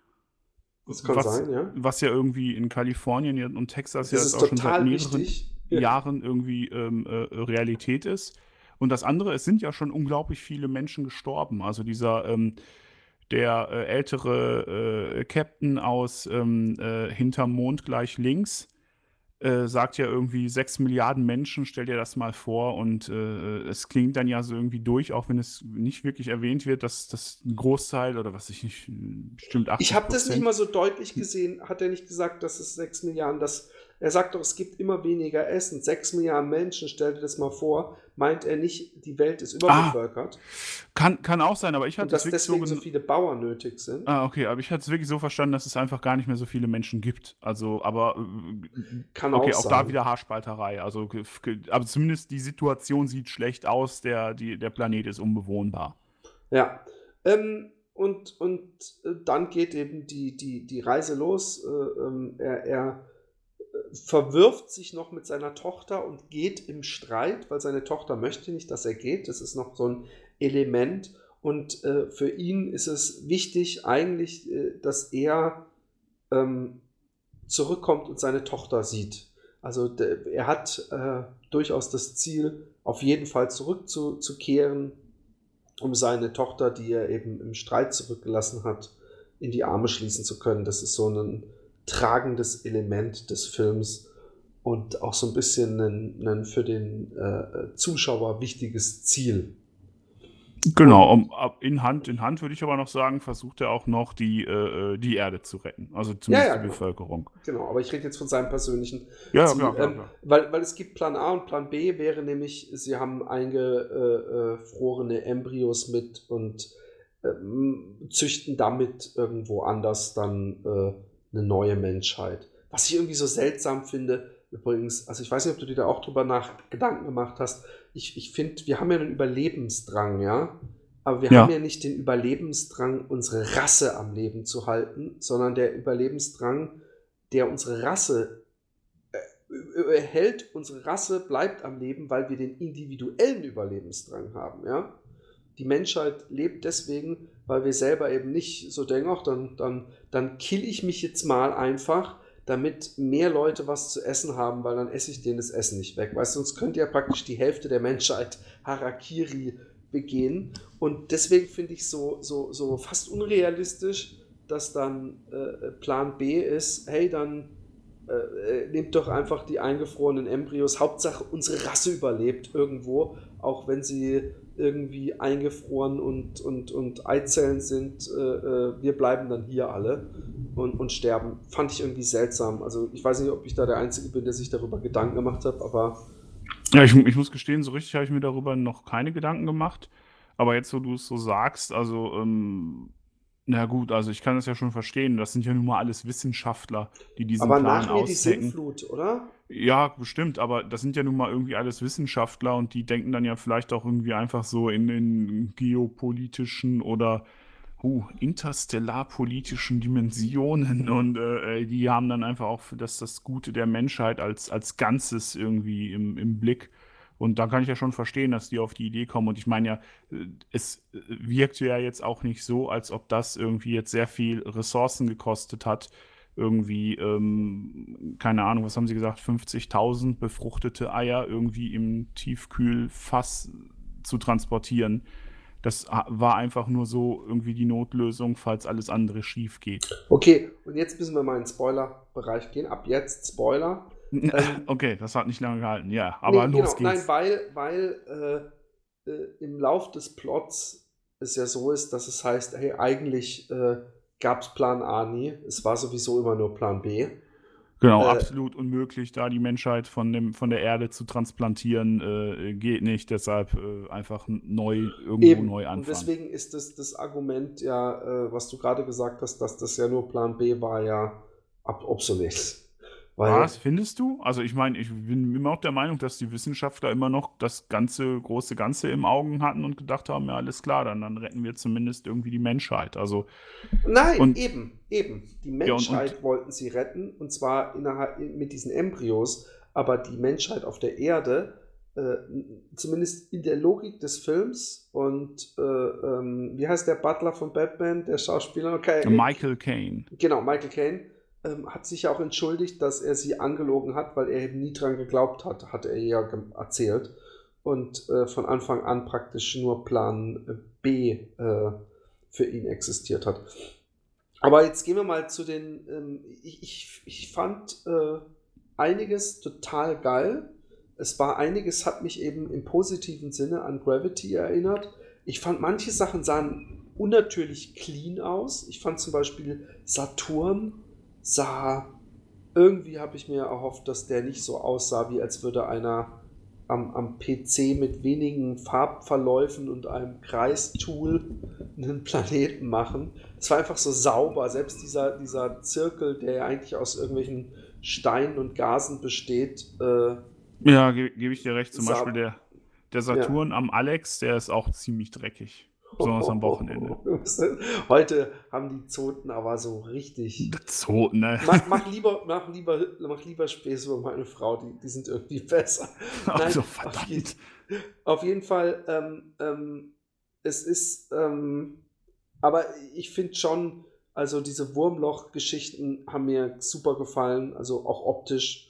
Das kann was, sein, ja. Was ja irgendwie in Kalifornien und Texas Das ja ist jetzt auch schon seit total mehreren wichtig. Jahren irgendwie ähm, äh, Realität ist. Und das andere, es sind ja schon unglaublich viele Menschen gestorben. Also dieser, ähm, der äh, ältere äh, Captain aus ähm, äh, Hinterm Mond gleich links, äh, sagt ja irgendwie sechs Milliarden Menschen, stell dir das mal vor. Und äh, es klingt dann ja so irgendwie durch, auch wenn es nicht wirklich erwähnt wird, dass das ein Großteil oder was ich nicht, bestimmt achtzig Prozent. Ich habe das nicht mal so deutlich gesehen. Hat er nicht gesagt, dass es sechs Milliarden, dass er sagt doch, es gibt immer weniger Essen. sechs Milliarden Menschen, stell dir das mal vor. Meint er nicht, die Welt ist überbevölkert? Ah, kann, kann auch sein, aber ich hatte und dass es wirklich deswegen so, so viele Bauern nötig sind. Ah, okay, aber ich hatte es wirklich so verstanden, dass es einfach gar nicht mehr so viele Menschen gibt. Also, aber äh, Kann okay, auch auch da sein. wieder Haarspalterei. Also, ge- ge- aber zumindest die Situation sieht schlecht aus, der, die, der Planet ist unbewohnbar. Ja. Ähm, und und äh, dann geht eben die, die, die Reise los. Äh, ähm, er, er verwirft sich noch mit seiner Tochter und geht im Streit, weil seine Tochter möchte nicht, dass er geht. Das ist noch so ein Element. Und äh, für ihn ist es wichtig eigentlich, äh, dass er ähm, zurückkommt und seine Tochter sieht. Also de, er hat äh, durchaus das Ziel, auf jeden Fall zurückzukehren, um seine Tochter, die er eben im Streit zurückgelassen hat, in die Arme schließen zu können. Das ist so ein tragendes Element des Films und auch so ein bisschen ein, ein für den äh, Zuschauer wichtiges Ziel. Genau, um, in Hand in Hand würde ich aber noch sagen, versucht er auch noch die, äh, die Erde zu retten. Also zumindest Ja, ja, die genau. Bevölkerung. Genau, aber ich rede jetzt von seinem persönlichen Ja, Ziel. klar, klar, ähm, klar. weil, weil es gibt Plan A und Plan B wäre nämlich, sie haben eingefrorene Embryos mit und ähm, züchten damit irgendwo anders dann äh, eine neue Menschheit. Was ich irgendwie so seltsam finde, übrigens, also ich weiß nicht, ob du dir da auch drüber nach Gedanken gemacht hast, ich, ich finde, wir haben ja einen Überlebensdrang, ja, aber wir Ja. haben ja nicht den Überlebensdrang, unsere Rasse am Leben zu halten, sondern der Überlebensdrang, der unsere Rasse äh, hält, unsere Rasse bleibt am Leben, weil wir den individuellen Überlebensdrang haben, ja. Die Menschheit lebt deswegen, weil wir selber eben nicht so denken, ach, dann, dann, dann kill ich mich jetzt mal einfach, damit mehr Leute was zu essen haben, weil dann esse ich denen das Essen nicht weg. Weißt du, sonst könnte ja praktisch die Hälfte der Menschheit Harakiri begehen. Und deswegen finde ich so, so, so fast unrealistisch, dass dann äh, Plan B ist, hey, dann äh, nehmt doch einfach die eingefrorenen Embryos. Hauptsache, unsere Rasse überlebt irgendwo, auch wenn sie irgendwie eingefroren und, und, und Eizellen sind. Äh, äh, wir bleiben dann hier alle und, und sterben. Fand ich irgendwie seltsam. Also ich weiß nicht, ob ich da der Einzige bin, der sich darüber Gedanken gemacht hat, aber Ja, ich, ich muss gestehen, so richtig habe ich mir darüber noch keine Gedanken gemacht. Aber jetzt, wo du es so sagst, also, ähm, na gut, also ich kann das ja schon verstehen. Das sind ja nun mal alles Wissenschaftler, die diesen aber Plan nach mir die auschecken. Sintflut, oder? Ja, bestimmt, aber das sind ja nun mal irgendwie alles Wissenschaftler und die denken dann ja vielleicht auch irgendwie einfach so in, in geopolitischen oder uh, interstellarpolitischen Dimensionen und äh, die haben dann einfach auch für das, das Gute der Menschheit als, als Ganzes irgendwie im, im Blick. Und da kann ich ja schon verstehen, dass die auf die Idee kommen. Und ich meine ja, äh, es äh, wirkte ja jetzt auch nicht so, als ob das irgendwie jetzt sehr viel Ressourcen gekostet hat. Irgendwie, ähm, keine Ahnung, was haben sie gesagt, fünfzigtausend befruchtete Eier irgendwie im Tiefkühlfass zu transportieren. Das ha- war einfach nur so irgendwie die Notlösung, falls alles andere schief geht. Okay, und jetzt müssen wir mal in den Spoiler-Bereich gehen. Ab jetzt Spoiler. Ähm, Okay, das hat nicht lange gehalten, ja, aber nee, los genau, nein, geht's. weil, weil äh, äh, im Lauf des Plots es ja so ist, dass es heißt, hey, eigentlich äh, gab es Plan A nie, es war sowieso immer nur Plan B. Genau, Äh, absolut unmöglich, da die Menschheit von dem, von der Erde zu transplantieren, äh, geht nicht. Deshalb äh, einfach n- neu, irgendwo Eben, neu und anfangen. deswegen ist das, das Argument ja, äh, was du gerade gesagt hast, dass das ja nur Plan B war, ja ab obsolet. Weil, Was, findest du? Also ich meine, ich bin immer auch der Meinung, dass die Wissenschaftler immer noch das ganze, große Ganze im Augen hatten und gedacht haben, ja, alles klar, dann, dann retten wir zumindest irgendwie die Menschheit. Also, nein, und eben, eben. Die ja, und, Menschheit und wollten sie retten, und zwar innerhalb, mit diesen Embryos, aber die Menschheit auf der Erde, äh, zumindest in der Logik des Films, und äh, ähm, wie heißt der Butler von Batman, der Schauspieler? Okay, Michael Caine. genau, Michael Caine, ähm, hat sich ja auch entschuldigt, dass er sie angelogen hat, weil er eben nie dran geglaubt hat, hat er ja ge- erzählt. Und äh, von Anfang an praktisch nur Plan äh, B äh, für ihn existiert hat. Aber jetzt gehen wir mal zu den. Ähm, ich, ich, ich fand äh, einiges total geil. Es war einiges, hat mich eben im positiven Sinne an Gravity erinnert. Ich fand, manche Sachen sahen unnatürlich clean aus. Ich fand zum Beispiel Saturn sah. Irgendwie habe ich mir erhofft, dass der nicht so aussah, wie als würde einer am, am P C mit wenigen Farbverläufen und einem Kreistool einen Planeten machen. Es war einfach so sauber. Selbst dieser, dieser Zirkel, der ja eigentlich aus irgendwelchen Steinen und Gasen besteht, äh, Ja, ge gebe ich dir recht. Zum sah, Beispiel der, der ja. Saturn am Alex, der ist auch ziemlich dreckig. Besonders am Wochenende. Heute haben die Zoten aber so richtig. So, ne? Mach, mach, lieber, mach, lieber, mach lieber Späße über meine Frau, die, die sind irgendwie besser. Nein, Also auf, jeden, verdammt. auf jeden Fall, ähm, ähm, es ist, ähm, aber ich finde schon, also diese Wurmloch-Geschichten haben mir super gefallen, also auch optisch.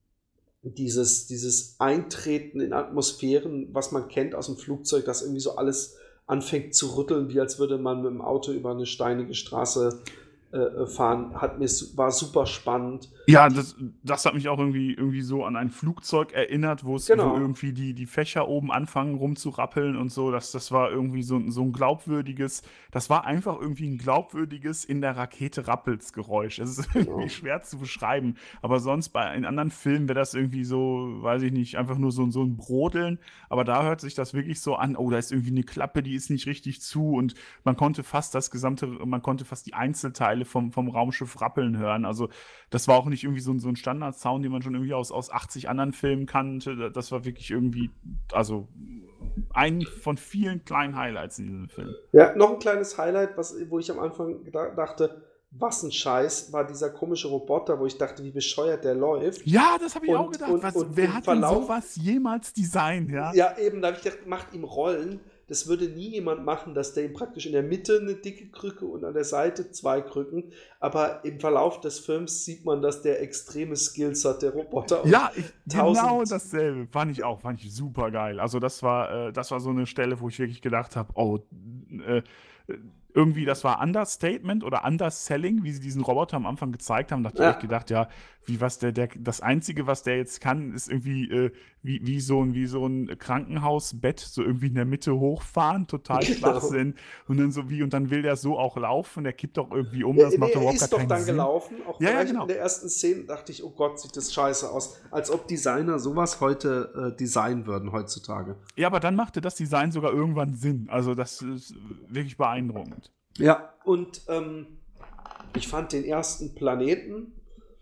Dieses, dieses Eintreten in Atmosphären, was man kennt aus dem Flugzeug, das irgendwie so alles anfängt zu rütteln, wie als würde man mit dem Auto über eine steinige Straße äh, fahren, hat mir, su- war super spannend. Ja, das, das hat mich auch irgendwie, irgendwie so an ein Flugzeug erinnert, wo es, wo Genau. irgendwie die, die Fächer oben anfangen rumzurappeln und so. Das, das war irgendwie so, so ein glaubwürdiges, das war einfach irgendwie ein glaubwürdiges in der Rakete rappels Geräusch. Es ist irgendwie Genau. schwer zu beschreiben. Aber sonst bei in anderen Filmen wäre das irgendwie so, weiß ich nicht, einfach nur so, so ein Brodeln. Aber da hört sich das wirklich so an, oh, da ist irgendwie eine Klappe, die ist nicht richtig zu und man konnte fast das gesamte, man konnte fast die Einzelteile vom, vom Raumschiff rappeln hören. Also das war auch nicht irgendwie so, ein- so ein Standard-Sound, den man schon irgendwie aus, aus achtzig anderen Filmen kannte. Das war wirklich irgendwie, also ein von vielen kleinen Highlights in diesem Film. Ja, noch ein kleines Highlight, was, wo ich am Anfang geda- dachte, was ein Scheiß, war dieser komische Roboter, wo ich dachte, wie bescheuert der läuft. Ja, das habe ich auch Und- gedacht. und- Was, und wer im hat denn Verlauf- sowas jemals designt, ja? Ja, eben, da habe ich gedacht, macht ihm Rollen. Das würde nie jemand machen, dass der ihm praktisch in der Mitte eine dicke Krücke und an der Seite zwei Krücken. Aber im Verlauf des Films sieht man, dass der extreme Skills hat, der Roboter. Und Ja, ich, genau tausend- dasselbe. Fand ich auch, fand ich super geil. Also das war, äh, das war so eine Stelle, wo ich wirklich gedacht habe, oh, äh, irgendwie, das war Understatement oder Underselling, wie sie diesen Roboter am Anfang gezeigt haben. Da habe Ja. ich echt gedacht, ja, wie was der, der, das Einzige, was der jetzt kann, ist irgendwie äh, wie, wie, so ein, wie so ein Krankenhausbett, so irgendwie in der Mitte hochfahren, total Genau. Schwachsinn. Und dann so wie, und dann will der so auch laufen, der kippt doch irgendwie um, Ja, das nee, macht er überhaupt ist gar doch keinen dann Sinn. gelaufen. Auch Ja, ja, gleich genau. in der ersten Szene dachte ich, oh Gott, sieht das scheiße aus. Als ob Designer sowas heute äh, designen würden heutzutage. Ja, aber dann machte das Design sogar irgendwann Sinn. Also das ist wirklich beeindruckend. Ja, und ähm, ich fand den ersten Planeten,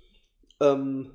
ähm,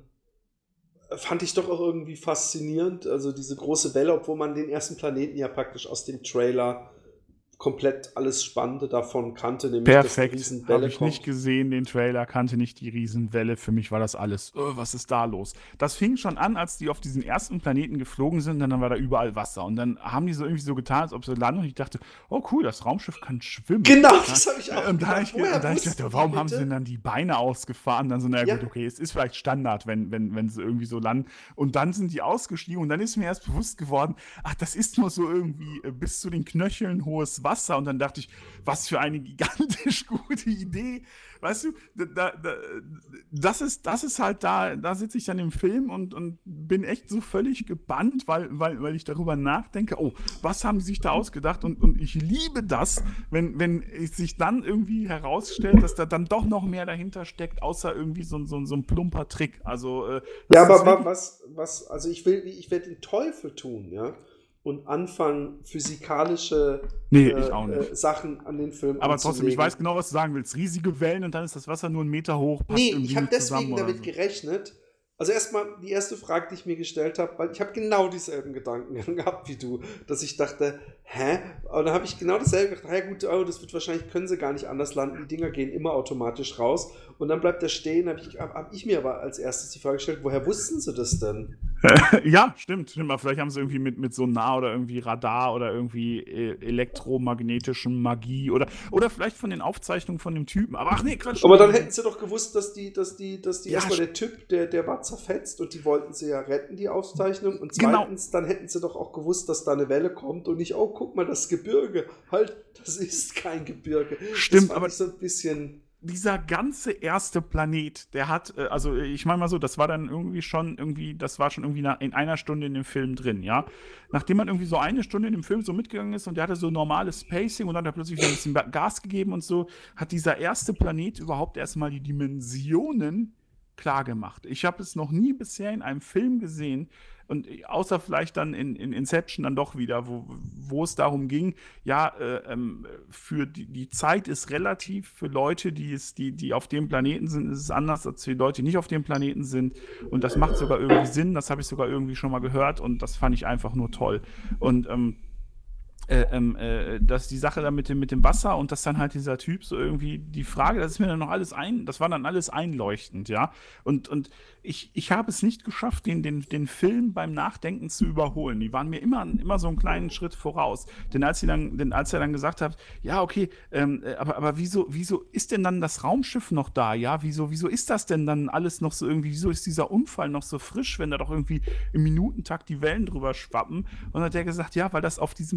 fand ich doch auch irgendwie faszinierend. Also diese große Welle, obwohl man den ersten Planeten ja praktisch aus dem Trailer komplett alles Spannende davon kannte, nämlich Perfekt. dass die Habe Riesenwelle ich kommt. nicht gesehen, den Trailer, kannte nicht die Riesenwelle. Für mich war das alles, oh, was ist da los? Das fing schon an, als die auf diesen ersten Planeten geflogen sind, und dann war da überall Wasser. Und dann haben die so irgendwie so getan, als ob sie landen. Und ich dachte, oh cool, das Raumschiff kann schwimmen. Genau, Ja. das habe ich auch Und da habe ich, gedacht. Woher und da hab ich wussten gedacht, die warum haben bitte? sie denn dann die Beine ausgefahren? Dann so, na Ja. gut, okay, es ist vielleicht Standard, wenn, wenn, wenn sie irgendwie so landen. Und dann sind die ausgestiegen und dann ist mir erst bewusst geworden, ach, das ist nur so irgendwie äh, bis zu den Knöcheln hohes Wasser. Und dann dachte ich, was für eine gigantisch gute Idee. Weißt du, da, da, das, ist, das ist halt da, da sitze ich dann im Film und, und bin echt so völlig gebannt, weil, weil, weil ich darüber nachdenke, oh, was haben die sich da ausgedacht? Und, und ich liebe das, wenn, wenn es sich dann irgendwie herausstellt, dass da dann doch noch mehr dahinter steckt, außer irgendwie so, so, so ein plumper Trick. Also, äh, Ja, das ist aber wa- wirklich- was, was, also ich will, ich werde den Teufel tun, ja, und anfangen, physikalische Nee, äh, ich auch nicht. äh, Sachen an den Film Aber trotzdem, ich anzulegen. weiß genau, was du sagen willst. Riesige Wellen und dann ist das Wasser nur einen Meter hoch. Passt Nee, irgendwie ich habe nicht zusammen deswegen oder damit so. gerechnet. Also erstmal die erste Frage, die ich mir gestellt habe, weil ich habe genau dieselben Gedanken gehabt wie du, dass ich dachte, hä? Und dann habe ich genau dasselbe gedacht, ja gut, oh, das wird wahrscheinlich, können sie gar nicht anders landen, die Dinger gehen immer automatisch raus. Und dann bleibt er stehen, habe ich, hab, hab ich mir aber als erstes die Frage gestellt, woher wussten sie das denn? Ja, stimmt, stimmt. Aber vielleicht haben sie irgendwie mit, mit Sonar oder irgendwie Radar oder irgendwie äh, elektromagnetischen Magie oder, oder vielleicht von den Aufzeichnungen von dem Typen. Aber ach nee, Quatsch. Aber dann hätten sie doch gewusst, dass die, dass die, dass die Ja, erstmal sch- der Typ, der, der war zerfetzt und die wollten sie ja retten, die Aufzeichnung. Und Genau. zweitens, dann hätten sie doch auch gewusst, dass da eine Welle kommt und nicht, oh, guck mal, das Gebirge. Halt, das ist kein Gebirge. Stimmt, das fand aber- ich so ein bisschen. Dieser ganze erste Planet, der hat, äh, also ich meine mal so, das war dann irgendwie schon irgendwie, das war schon irgendwie nach, in einer Stunde in dem Film drin, ja. Nachdem man irgendwie so eine Stunde in dem Film so mitgegangen ist und der hatte so normales Pacing und dann hat er plötzlich wieder ein bisschen Gas gegeben und so, hat dieser erste Planet überhaupt erstmal die Dimensionen klar gemacht. Ich habe es noch nie bisher in einem Film gesehen, und außer vielleicht dann in, in Inception dann doch wieder, wo, wo es darum ging, ja, äh, ähm, für die, die Zeit ist relativ für Leute, die, es, die, die auf dem Planeten sind, ist es anders als für die Leute, die nicht auf dem Planeten sind. Und das macht sogar irgendwie Sinn, das habe ich sogar irgendwie schon mal gehört und das fand ich einfach nur toll. Und ähm, äh, ähm, äh, dass die Sache da mit dem, mit dem Wasser und dass dann halt dieser Typ so irgendwie die Frage, das ist mir dann noch alles ein, das war dann alles einleuchtend, ja. Und, und ich, ich habe es nicht geschafft, den, den, den Film beim Nachdenken zu überholen. Die waren mir immer, immer so einen kleinen Schritt voraus. Denn als, sie dann, denn als er dann gesagt hat, ja, okay, ähm, äh, aber, aber wieso, wieso ist denn dann das Raumschiff noch da? Ja, wieso, wieso ist das denn dann alles noch so irgendwie, wieso ist dieser Unfall noch so frisch, wenn da doch irgendwie im Minutentakt die Wellen drüber schwappen? Und dann hat er gesagt, ja, weil das auf diesem Planeten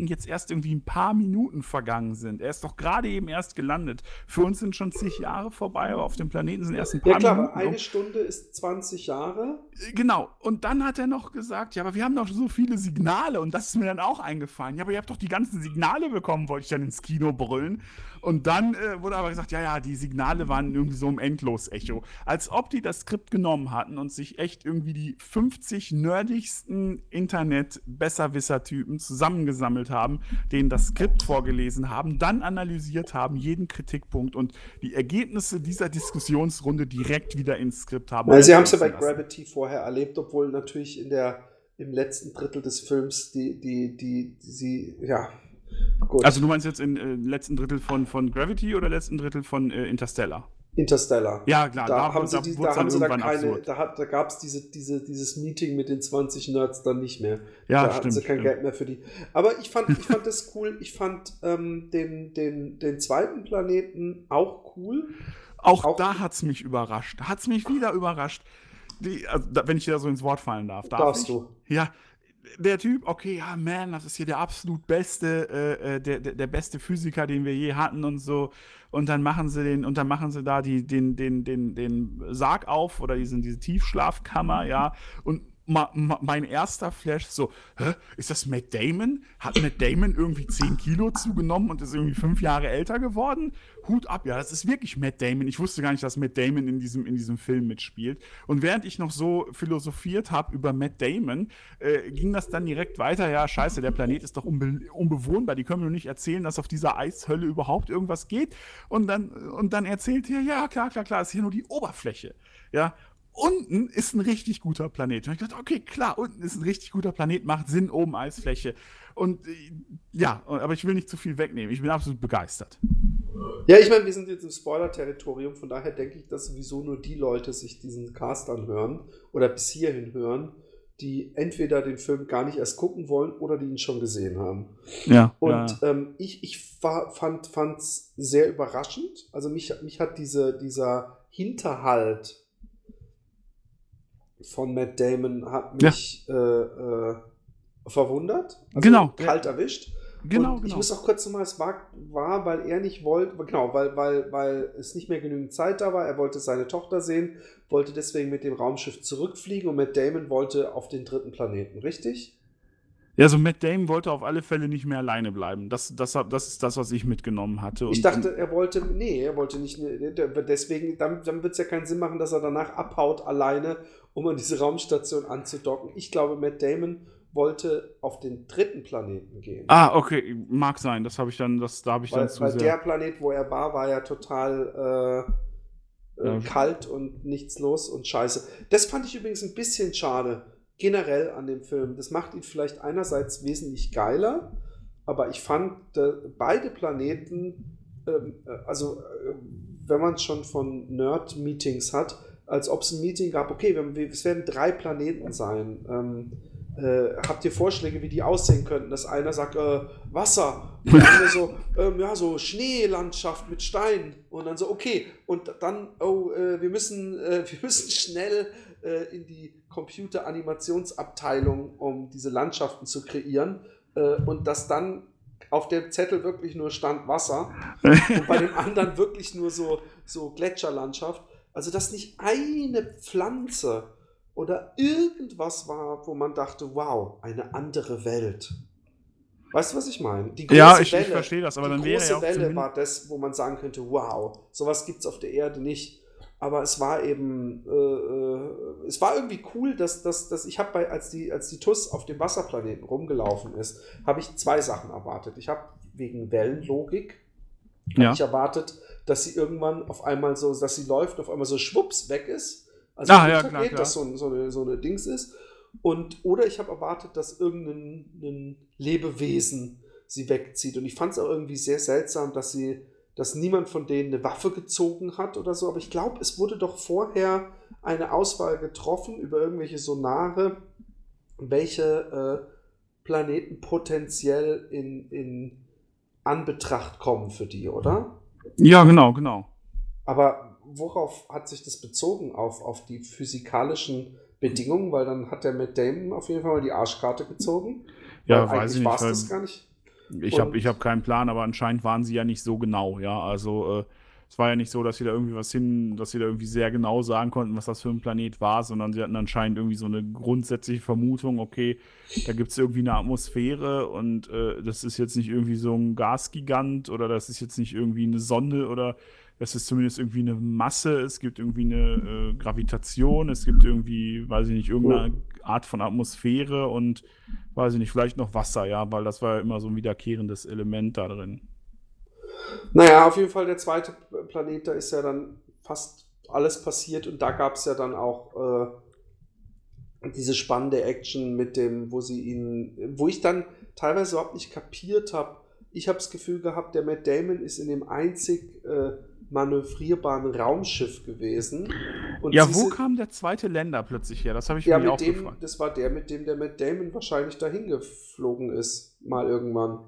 Planeten jetzt erst irgendwie ein paar Minuten vergangen sind. Er ist doch gerade eben erst gelandet. Für uns sind schon zig Jahre vorbei, aber auf dem Planeten sind erst ein paar Ja klar, Minuten. aber eine Stunde ist zwanzig Jahre. Genau. Und dann hat er noch gesagt, ja, aber wir haben doch so viele Signale. Und das ist mir dann auch eingefallen. Ja, aber ihr habt doch die ganzen Signale bekommen, wollte ich dann ins Kino brüllen. Und dann äh, wurde aber gesagt, ja, ja, die Signale waren irgendwie so im Endlos-Echo. Als ob die das Skript genommen hatten und sich echt irgendwie die fünfzig nerdigsten Internet-Besserwisser-Typen zusammengesammelt haben, denen das Skript vorgelesen haben, dann analysiert haben, jeden Kritikpunkt und die Ergebnisse dieser Diskussionsrunde direkt wieder ins Skript haben. Also sie haben es ja bei Gravity vorher erlebt, obwohl natürlich in der, im letzten Drittel des Films die, die, die, die sie, ja, gut. Also du meinst jetzt im äh, letzten Drittel von, von Gravity oder letzten Drittel von äh, Interstellar? Interstellar. Ja, klar. Da, da haben sie da, die, wurde da, haben sie da keine, absurd. da, hat, da gab es diese, diese, dieses Meeting mit den zwanzig Nerds dann nicht mehr. Ja, da stimmt, hatten sie kein stimmt. Geld mehr für die. Aber ich fand, ich fand das cool. Ich fand ähm, den, den, den zweiten Planeten auch cool. Auch, Auch- da hat es mich überrascht. Da hat es mich wieder überrascht. Die, also, da, wenn ich dir da so ins Wort fallen darf. Darf Darfst ich? du. Ja, der Typ, okay, ja, man, das ist hier der absolut beste, äh, äh, der, der, der beste Physiker, den wir je hatten und so. Und dann machen sie den, und dann machen sie da die, den, den, den, den Sarg auf oder diesen, diese Tiefschlafkammer, ja. Und ma, ma, mein erster Flash so, hä, ist das Matt Damon? Hat Matt Damon irgendwie zehn Kilo zugenommen und ist irgendwie fünf Jahre älter geworden? Hut ab, ja, das ist wirklich Matt Damon. Ich wusste gar nicht, dass Matt Damon in diesem, in diesem Film mitspielt. Und während ich noch so philosophiert habe über Matt Damon, äh, ging das dann direkt weiter. Ja, scheiße, der Planet ist doch unbe unbewohnbar. Die können mir nur nicht erzählen, dass auf dieser Eishölle überhaupt irgendwas geht. Und dann, und dann erzählt er, ja, klar, klar, klar, ist hier nur die Oberfläche. Ja, unten ist ein richtig guter Planet. Und ich dachte, okay, klar, unten ist ein richtig guter Planet, macht Sinn, oben Eisfläche. Und äh, ja, aber ich will nicht zu viel wegnehmen. Ich bin absolut begeistert. Ja, ich meine, wir sind jetzt im Spoiler-Territorium, von daher denke ich, dass sowieso nur die Leute sich diesen Cast anhören oder bis hierhin hören, die entweder den Film gar nicht erst gucken wollen oder die ihn schon gesehen haben. Ja. Und ja. ähm, ich, ich war, fand es sehr überraschend. Also mich, mich hat diese, dieser Hinterhalt von Matt Damon hat mich ja. äh, äh, verwundert. Also genau. Kalt erwischt. Genau, und ich genau. muss auch kurz nochmal, es war, war, weil er nicht wollte, genau, weil, weil, weil es nicht mehr genügend Zeit da war, er wollte seine Tochter sehen, wollte deswegen mit dem Raumschiff zurückfliegen und Matt Damon wollte auf den dritten Planeten, richtig? Ja, so Matt Damon wollte auf alle Fälle nicht mehr alleine bleiben. Das, das, das ist das, was ich mitgenommen hatte. Und, ich dachte, er wollte, nee, er wollte nicht, deswegen, dann, dann wird es ja keinen Sinn machen, dass er danach abhaut alleine, um an diese Raumstation anzudocken. Ich glaube, Matt Damon wollte auf den dritten Planeten gehen. Ah, okay, mag sein. Das habe ich dann, das, da habe ich weil, dann zu weil sehr. der Planet, wo er war, war ja total äh, äh, Ja. kalt und nichts los und scheiße. Das fand ich übrigens ein bisschen schade, generell an dem Film. Das macht ihn vielleicht einerseits wesentlich geiler, aber ich fand äh, beide Planeten, ähm, äh, also äh, wenn man schon von Nerd-Meetings hat, als ob es ein Meeting gab, okay, wir, wir, es werden drei Planeten sein. Ähm, Äh, habt ihr Vorschläge, wie die aussehen könnten? Dass einer sagt, äh, Wasser, und der andere so, ähm, ja, so Schneelandschaft mit Stein. Und dann so, okay, und dann, oh, äh, wir müssen, äh, wir müssen schnell äh, in die Computeranimationsabteilung, um diese Landschaften zu kreieren. Äh, und dass dann auf dem Zettel wirklich nur stand Wasser und bei dem anderen wirklich nur so, so Gletscherlandschaft. Also, dass nicht eine Pflanze oder irgendwas war, wo man dachte, wow, eine andere Welt. Weißt du, was ich meine? Die große Ja, ich, Welle, ich verstehe das, aber die dann wäre große ja auch Welle zumindest- war das, wo man sagen könnte, wow, sowas gibt es auf der Erde nicht. Aber es war eben, äh, äh, es war irgendwie cool, dass, dass, dass ich habe bei, als die, als die T U S auf dem Wasserplaneten rumgelaufen ist, habe ich zwei Sachen erwartet. Ich habe wegen Wellenlogik, habe Ja. ich erwartet, dass sie irgendwann auf einmal so, dass sie läuft, auf einmal so schwupps weg ist. Also Ah, ja, runtergeht, klar, klar. dass so, ein- so, eine, so eine Dings ist. Und, oder ich habe erwartet, dass irgendein ein Lebewesen sie wegzieht. Und ich fand es auch irgendwie sehr seltsam, dass sie, dass niemand von denen eine Waffe gezogen hat oder so. Aber ich glaube, es wurde doch vorher eine Auswahl getroffen über irgendwelche Sonare, welche äh, Planeten potenziell in, in Anbetracht kommen für die, oder? Ja, genau, genau. Aber worauf hat sich das bezogen? Auf, auf die physikalischen Bedingungen? Weil dann hat der Matt Damon auf jeden Fall mal die Arschkarte gezogen. Ja, Weil weiß ich eigentlich nicht, war es weil- das gar nicht. Ich habe ich Und hab keinen Plan, aber anscheinend waren sie ja nicht so genau, ja. Also, äh, es war ja nicht so, dass sie da irgendwie was hin, dass sie da irgendwie sehr genau sagen konnten, was das für ein Planet war, sondern sie hatten anscheinend irgendwie so eine grundsätzliche Vermutung, okay, da gibt es irgendwie eine Atmosphäre und äh, das ist jetzt nicht irgendwie so ein Gasgigant oder das ist jetzt nicht irgendwie eine Sonne oder das ist zumindest irgendwie eine Masse, es gibt irgendwie eine äh, Gravitation, es gibt irgendwie, weiß ich nicht, irgendeine Art von Atmosphäre und weiß ich nicht, vielleicht noch Wasser, ja, weil das war ja immer so ein wiederkehrendes Element da drin. naja, auf jeden Fall der zweite Planet, da ist ja dann fast alles passiert und da gab es ja dann auch äh, diese spannende Action mit dem, wo sie ihn, wo ich dann teilweise überhaupt nicht kapiert habe. Ich habe das Gefühl gehabt, der Matt Damon ist in dem einzig äh, manövrierbaren Raumschiff gewesen. Und Ja, sie wo sind, kam der zweite Länder plötzlich her? Das habe ich ja, mich mit auch dem, gefragt. das war der, mit dem der Matt Damon wahrscheinlich dahin geflogen ist, mal irgendwann.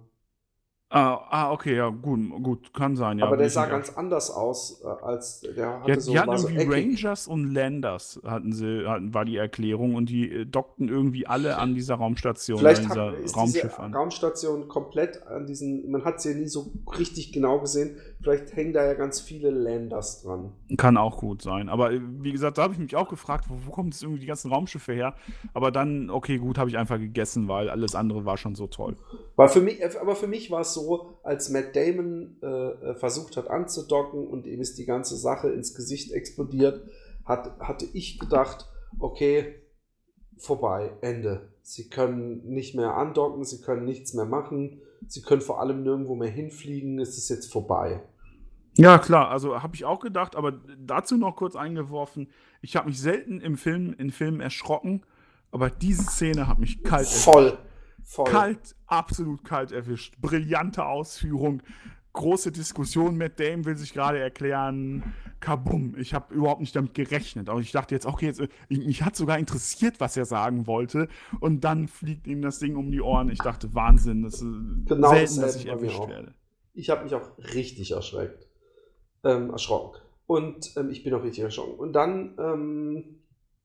Ah, ah, okay, ja, gut, gut, kann sein, ja, Aber will der ich sah nicht ganz aus. anders aus, äh, als der Ja, hatte die so, hatten war so irgendwie eckig. Rangers und Landers, hatten sie, hatten, war die Erklärung, und die äh, dockten irgendwie alle an dieser Raumstation, an Vielleicht hat, dieser ist diese Raumschiff an. Raumstation komplett an diesen, man hat sie ja nie so richtig genau gesehen, vielleicht hängen da ja ganz viele Landers dran. Kann auch gut sein. Aber äh, wie gesagt, da habe ich mich auch gefragt, wo, wo kommen jetzt irgendwie die ganzen Raumschiffe her? Aber dann, okay, gut, habe ich einfach gegessen, weil alles andere war schon so toll. Weil für mich, aber für mich war es so, als Matt Damon äh, versucht hat anzudocken und ihm ist die ganze Sache ins Gesicht explodiert, hat, hatte ich gedacht, okay, vorbei, Ende. Sie können nicht mehr andocken, sie können nichts mehr machen, sie können vor allem nirgendwo mehr hinfliegen, es ist jetzt vorbei. Ja, klar, also habe ich auch gedacht, aber dazu noch kurz eingeworfen, ich habe mich selten im Film, in Filmen erschrocken, aber diese Szene hat mich kalt Voll, erwischt. voll. Kalt, absolut kalt erwischt. Brillante Ausführung, große Diskussion. Matt Damon will sich gerade erklären. Kabum. Ich habe überhaupt nicht damit gerechnet. Aber ich dachte jetzt, okay, jetzt, ich, mich hat sogar interessiert, was er sagen wollte. Und dann fliegt ihm das Ding um die Ohren. Ich dachte, Wahnsinn, das ist Genau selten, dass ich dasselbe bei mir erwischt auch. werde. Ich habe mich auch richtig erschreckt. Ähm, erschrocken. Und ähm, ich bin auch richtig erschrocken. Und dann, ähm,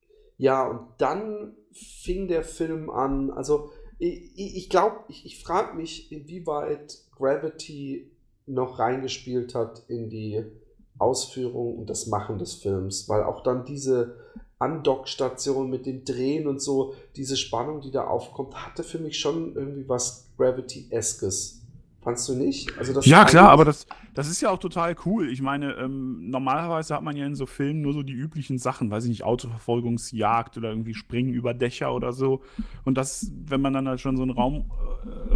ja, und dann fing der Film an. Also, ich glaube, ich, glaub, ich, ich frage mich, inwieweit Gravity noch reingespielt hat in die Ausführung und das Machen des Films. Weil auch dann diese Andockstation mit dem Drehen und so, diese Spannung, die da aufkommt, hatte für mich schon irgendwie was Gravity-eskes. Fandst du nicht? Also das Ja, klar, aber eigentlich. das, das ist ja auch total cool. Ich meine, ähm, normalerweise hat man ja in so Filmen nur so die üblichen Sachen, weiß ich nicht, Autoverfolgungsjagd oder irgendwie Springen über Dächer oder so. Und das, wenn man dann halt schon so einen Raum, äh,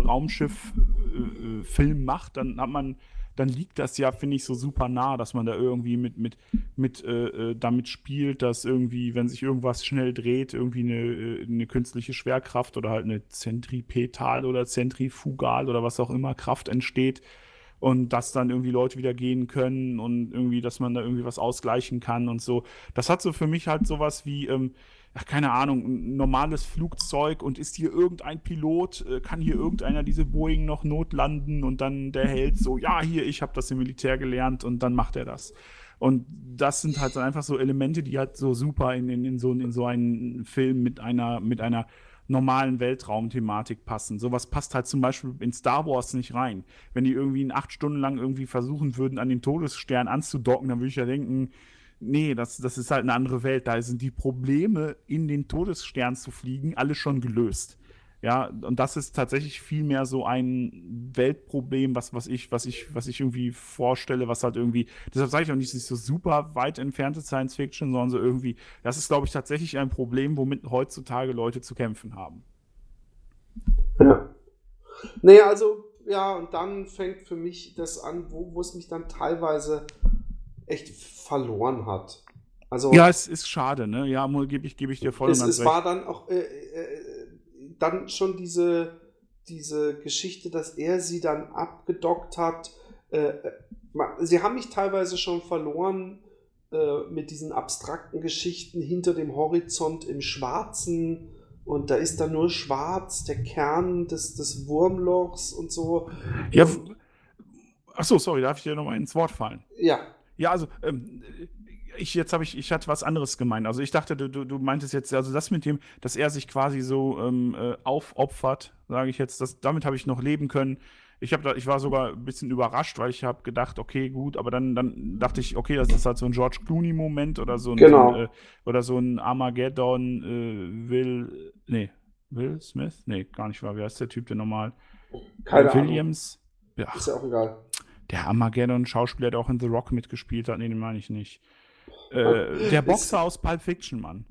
Raumschiff-Film macht, dann hat man, dann liegt das ja, finde ich, so super nah, dass man da irgendwie mit, mit, mit äh, äh, damit spielt, dass irgendwie, wenn sich irgendwas schnell dreht, irgendwie eine, äh, eine künstliche Schwerkraft oder halt eine Zentripetal oder Zentrifugal oder was auch immer Kraft entsteht und dass dann irgendwie Leute wieder gehen können und irgendwie, dass man da irgendwie was ausgleichen kann und so. Das hat so für mich halt sowas wie, ähm, ach, keine Ahnung, ein normales Flugzeug und ist hier irgendein Pilot, äh, kann hier irgendeiner diese Boeing noch notlanden und dann der Held so, ja, hier, ich habe das im Militär gelernt und dann macht er das. Und das sind halt so einfach so Elemente, die halt so super in, in, in, so, in so einen Film mit einer, mit einer normalen Weltraumthematik passen. Sowas passt halt zum Beispiel in Star Wars nicht rein. Wenn die irgendwie in acht Stunden lang irgendwie versuchen würden, an den Todesstern anzudocken, dann würde ich ja denken, nee, das, das ist halt eine andere Welt. Da sind die Probleme, in den Todesstern zu fliegen, alle schon gelöst. Ja, und das ist tatsächlich viel mehr so ein Weltproblem, was, was ich, was ich, was ich irgendwie vorstelle, was halt irgendwie, deshalb sage ich auch nicht, nicht so super weit entfernte Science Fiction, sondern so irgendwie, das ist, glaube ich, tatsächlich ein Problem, womit heutzutage Leute zu kämpfen haben. Ja. Nee, also, ja, und dann fängt für mich das an, wo, wo es mich dann teilweise echt verloren hat. Ja, Also, es ist schade, ne? Ja, gebe ich, geb ich dir voll und es, ganz es war recht. dann auch äh, äh, dann schon diese, diese Geschichte, dass er sie dann abgedockt hat. Äh, sie haben mich teilweise schon verloren äh, mit diesen abstrakten Geschichten hinter dem Horizont im Schwarzen. Und da ist dann nur schwarz, der Kern des, des Wurmlochs und so. Ja, Und ach so, sorry, darf ich dir nochmal ins Wort fallen? ja, Ja, also, ähm, ich, jetzt habe ich, ich hatte was anderes gemeint. Also ich dachte, du, du, du meintest jetzt, also das mit dem, dass er sich quasi so ähm, äh, aufopfert, sage ich jetzt, das, damit habe ich noch leben können. Ich, hab da, ich war sogar ein bisschen überrascht, weil ich habe gedacht, okay, gut, aber dann, dann dachte ich, okay, das ist halt so ein George Clooney-Moment oder so ein, Genau. so ein äh, oder so ein Armageddon, äh, Will, nee, Will Smith? Nee, gar nicht wahr. Wie heißt der Typ denn nochmal? Keine Äh, Williams? Ja, Ahnung. Ist ja auch egal. der Armageddon-Schauspieler, der auch in The Rock mitgespielt hat, nee, den meine ich nicht. Äh, der Boxer Ist aus Pulp Fiction, Mann.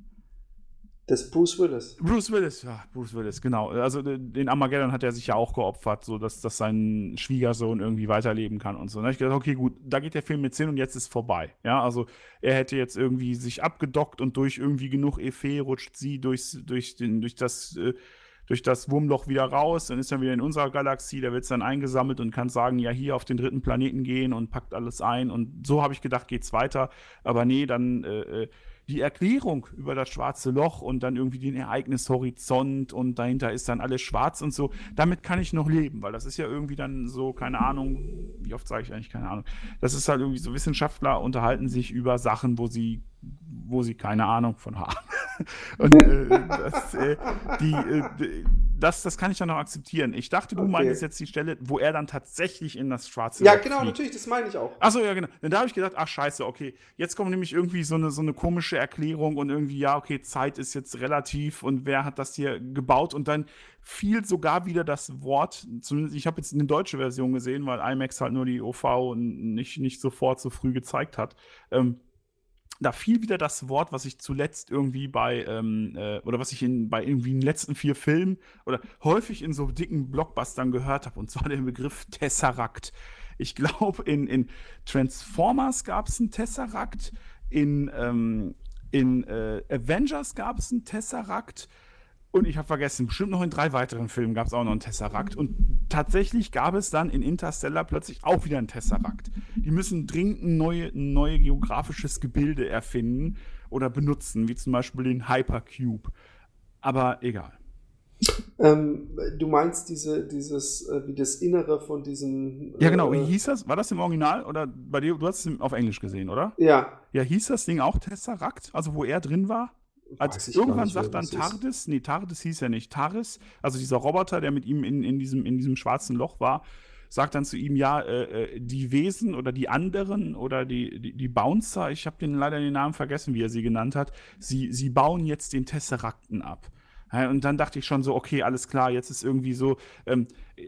das Bruce Willis. Bruce Willis, ja, Bruce Willis, genau. Also den Armageddon hat er sich ja auch geopfert, so dass, dass sein Schwiegersohn irgendwie weiterleben kann und so. Da habe ich gedacht, okay, gut, da geht der Film jetzt hin und jetzt ist vorbei. Ja, also er hätte jetzt irgendwie sich abgedockt und durch irgendwie genug Effet rutscht sie durchs, durch, den, durch das äh, durch das Wurmloch wieder raus, dann ist er wieder in unserer Galaxie, da wird es dann eingesammelt und kann sagen, ja, hier auf den dritten Planeten gehen und packt alles ein. Und so habe ich gedacht, geht's weiter. Aber nee, dann äh, die Erklärung über das schwarze Loch und dann irgendwie den Ereignishorizont und dahinter ist dann alles schwarz und so, damit kann ich noch leben, weil das ist ja irgendwie dann so, keine Ahnung, wie oft sage ich eigentlich, keine Ahnung, das ist halt irgendwie so, Wissenschaftler unterhalten sich über Sachen, wo sie wo sie keine Ahnung von haben. Und äh, das, äh, die, äh, das, das kann ich dann noch akzeptieren. Ich dachte, du Okay. meintest jetzt die Stelle, wo er dann tatsächlich in das schwarze Ja, Loch genau, fliegt. natürlich, das meine ich auch. Achso, ja, genau. Dann da habe ich gedacht, ach scheiße, okay, jetzt kommt nämlich irgendwie so eine, so eine komische Erklärung und irgendwie, ja, okay, Zeit ist jetzt relativ und wer hat das hier gebaut? Und dann fiel sogar wieder das Wort, zumindest ich habe jetzt eine deutsche Version gesehen, weil IMAX halt nur die O V nicht, nicht sofort so früh gezeigt hat. Ähm, da fiel wieder das Wort, was ich zuletzt irgendwie bei, ähm, äh, oder was ich in, bei irgendwie den letzten vier Filmen oder häufig in so dicken Blockbustern gehört habe, und zwar der Begriff Tesseract. Ich glaube, in, in Transformers gab es einen Tesseract, in, ähm, in äh, Avengers gab es einen Tesseract. Und ich habe vergessen, bestimmt noch in drei weiteren Filmen gab es auch noch einen Tesseract. Und tatsächlich gab es dann in Interstellar plötzlich auch wieder einen Tesseract. Die müssen dringend ein neue, ein neue geografisches Gebilde erfinden oder benutzen, wie zum Beispiel den Hypercube. Aber egal. Ähm, du meinst diese, dieses, äh, wie das Innere von diesem. Ja, genau. Wie Äh, hieß das? War das im Original? Oder bei dir? Du hast es auf Englisch gesehen, oder? ja, Ja, hieß das Ding auch Tesseract? Also, wo er drin war? weiß Als ich gar irgendwann nicht mehr, sagt dann was es ist. TARDIS, nee, TARDIS hieß ja nicht, TARIS, also dieser Roboter, der mit ihm in, in, diesem, in diesem schwarzen Loch war, sagt dann zu ihm, ja, äh, die Wesen oder die anderen oder die, die, die Bouncer, ich habe den leider den Namen vergessen, wie er sie genannt hat, sie, sie bauen jetzt den Tesserakten ab. Ja, und dann dachte ich schon so, okay, alles klar, jetzt ist irgendwie so, ähm,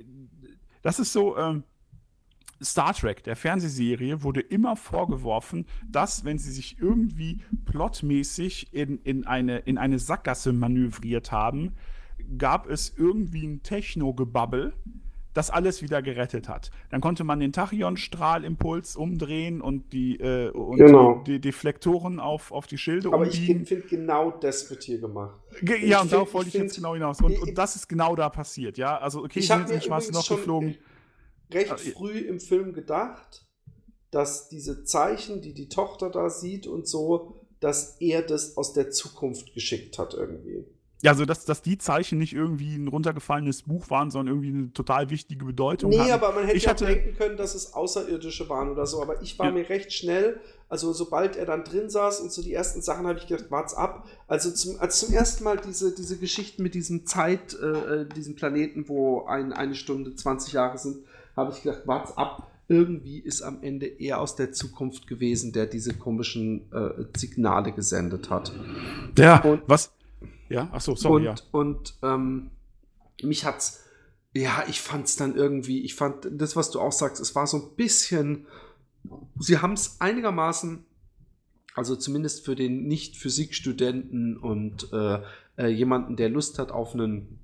das ist so, ähm, Star Trek, der Fernsehserie, wurde immer vorgeworfen, dass, wenn sie sich irgendwie plotmäßig in, in, eine, in eine Sackgasse manövriert haben, gab es irgendwie ein Techno-Gebabbel, das alles wieder gerettet hat. Dann konnte man den Tachyon-Strahlimpuls umdrehen und die, äh, und Genau. die, die Deflektoren auf, auf die Schilde Aber ich umbiegen. finde, genau das wird hier gemacht. Ge- ich ja, und find- darauf ich wollte ich, find- jetzt genau hinaus. Und, ich- und das ist genau da passiert, ja. Also, okay, Ich sie hab sind mir ins schwarze übrigens Loch schon- geflogen. Recht Ah, früh im Film gedacht, dass diese Zeichen, die die Tochter da sieht und so, dass er das aus der Zukunft geschickt hat irgendwie. Ja, also dass, dass die Zeichen nicht irgendwie ein runtergefallenes Buch waren, sondern irgendwie eine total wichtige Bedeutung Nee, hatten. aber man hätte Ich ja hatte- denken können, dass es Außerirdische waren oder so. Aber ich war Ja. mir recht schnell, also sobald er dann drin saß und so die ersten Sachen, habe ich gedacht, wart's ab. Also zum, als zum ersten Mal diese, diese Geschichten mit diesem Zeit, äh, diesem Planeten, wo ein, eine Stunde zwanzig Jahre sind, habe ich gedacht, wart's ab. Irgendwie ist am Ende er aus der Zukunft gewesen, der diese komischen äh, Signale gesendet hat. Ja, Und- was? Ja, ach so, sorry, und ja. und ähm, mich hat's, ja, ich fand's dann irgendwie, ich fand das, was du auch sagst, es war so ein bisschen, sie haben es einigermaßen, also zumindest für den Nicht-Physikstudenten und äh, äh, jemanden, der Lust hat auf einen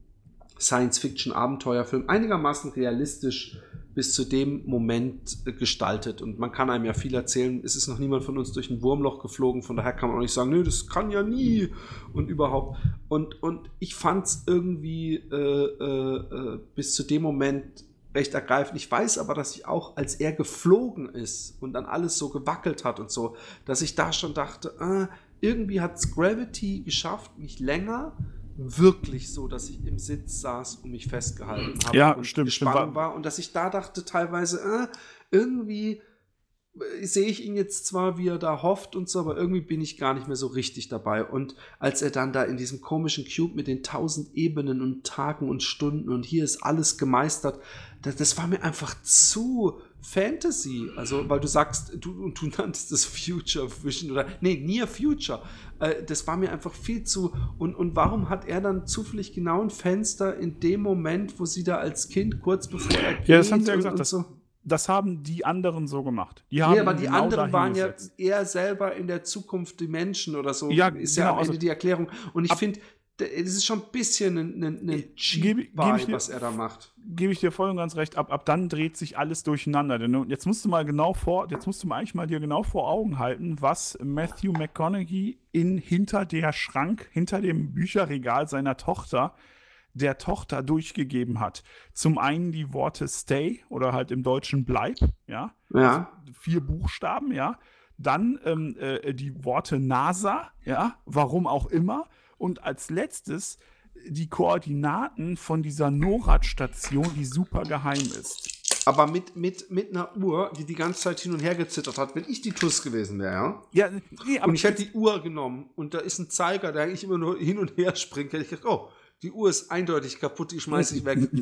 Science-Fiction-Abenteuerfilm, einigermaßen realistisch bis zu dem Moment äh, gestaltet. Und man kann einem ja viel erzählen, es ist noch niemand von uns durch ein Wurmloch geflogen, von daher kann man auch nicht sagen, nö, das kann ja nie und überhaupt. Und, und ich fand es irgendwie äh, äh, äh, bis zu dem Moment recht ergreifend. Ich weiß aber, dass ich auch, als er geflogen ist und dann alles so gewackelt hat und so, dass ich da schon dachte, äh, irgendwie hat es Gravity geschafft, mich länger wirklich so, dass ich im Sitz saß und mich festgehalten habe Ja, und stimmt, gespannt stimmt. war und dass ich da dachte teilweise, äh, irgendwie sehe ich ihn jetzt zwar, wie er da hofft und so, aber irgendwie bin ich gar nicht mehr so richtig dabei. Und als er dann da in diesem komischen Cube mit den tausend Ebenen und Tagen und Stunden und hier ist alles gemeistert, das, das war mir einfach zu Fantasy. Also, weil du sagst, du, du nanntest das Future Vision oder, nee, Near Future. Äh, das war mir einfach viel zu, und, und warum hat er dann zufällig genau ein Fenster in dem Moment, wo sie da als Kind, kurz bevor er geht, Ja, das haben sie ja und, gesagt, und das, so. das haben die anderen so gemacht. Die haben Nee, aber ihn die genau anderen dahin waren ja gesetzt. eher selber in der Zukunft die Menschen oder so. Ja, ist genau, ja am Ende also- die Erklärung. Und ich Ab- finde, es ist schon ein bisschen ein, ein, ein Gebe- gebe ich Cheap-Vibe, dir- was er da macht. Gebe ich dir voll und ganz recht, ab, ab dann dreht sich alles durcheinander. Denn du- jetzt musst du mal genau vor, jetzt musst du mal eigentlich mal dir genau vor Augen halten, was Matthew McConaughey in hinter der Schrank, hinter dem Bücherregal seiner Tochter, der Tochter durchgegeben hat. Zum einen die Worte Stay oder halt im Deutschen Bleib, ja, Ja. vier Buchstaben, ja. Dann ähm, äh, die Worte NASA, ja, warum auch immer. Und als letztes die Koordinaten von dieser NORAD-Station, die super geheim ist. Aber mit, mit, mit einer Uhr, die die ganze Zeit hin und her gezittert hat, wenn ich die Tuss gewesen wäre, ja. Ja, nee, aber Und ich hätte die Uhr genommen und da ist ein Zeiger, der eigentlich immer nur hin und her springt, hätte ich gedacht, oh, die Uhr ist eindeutig kaputt, die schmeiße ich weg.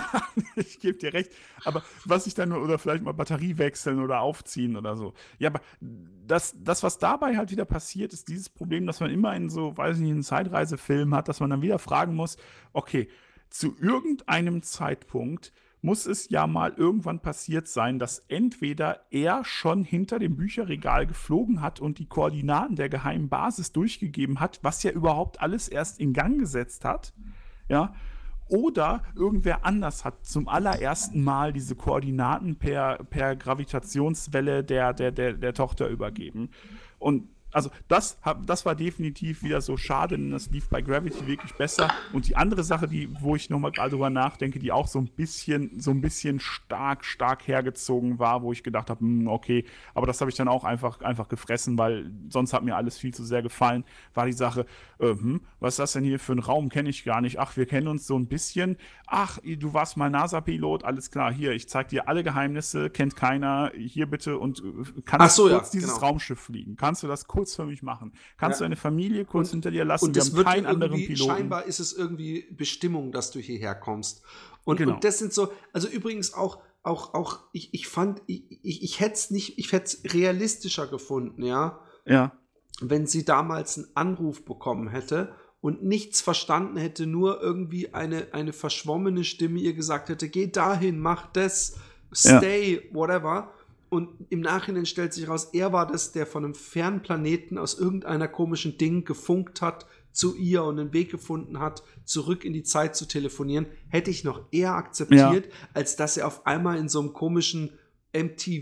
ich gebe dir recht. Aber was ich dann nur, oder vielleicht mal Batterie wechseln oder aufziehen oder so. Ja, aber das, das, was dabei halt wieder passiert, ist dieses Problem, dass man immer in so, weiß ich nicht, einen Zeitreisefilm hat, dass man dann wieder fragen muss, okay, zu irgendeinem Zeitpunkt muss es ja mal irgendwann passiert sein, dass entweder er schon hinter dem Bücherregal geflogen hat und die Koordinaten der geheimen Basis durchgegeben hat, was ja überhaupt alles erst in Gang gesetzt hat, ja, oder irgendwer anders hat zum allerersten Mal diese Koordinaten per, per Gravitationswelle der, der, der, der Tochter übergeben. Und also das, hab- das war definitiv wieder so schade, denn das lief bei Gravity wirklich besser. Und die andere Sache, die, wo ich nochmal gerade drüber nachdenke, die auch so ein bisschen, so ein bisschen stark, stark hergezogen war, wo ich gedacht habe, hm, okay, aber das habe ich dann auch einfach, einfach gefressen, weil sonst hat mir alles viel zu sehr gefallen, war die Sache, äh, hm, was ist das denn hier für ein Raum, kenne ich gar nicht. Ach, wir kennen uns so ein bisschen. Ach, du warst mal NASA-Pilot, alles klar, hier, ich zeig dir alle Geheimnisse, kennt keiner, hier bitte und äh, kannst Ach so, ja, kurz dieses genau. Raumschiff fliegen? Kannst du das kurz für mich machen? Kannst Ja. du deine Familie kurz Und- hinter dir lassen? Und Wir das haben wird keinen anderen irgendwie, Piloten. scheinbar ist es irgendwie Bestimmung, dass du hierher kommst. Und, Genau. und das sind so, also übrigens auch, auch, auch, ich, ich fand, ich, ich, ich hätte es nicht, ich hätte es realistischer gefunden, ja, Ja, wenn sie damals einen Anruf bekommen hätte und nichts verstanden hätte, nur irgendwie eine, eine verschwommene Stimme ihr gesagt hätte, geh dahin, mach das, stay, whatever. Und im Nachhinein stellt sich raus, er war das, der von einem fernen Planeten aus irgendeiner komischen Ding gefunkt hat zu ihr und einen Weg gefunden hat, zurück in die Zeit zu telefonieren, hätte ich noch eher akzeptiert, als dass er auf einmal in so einem komischen M T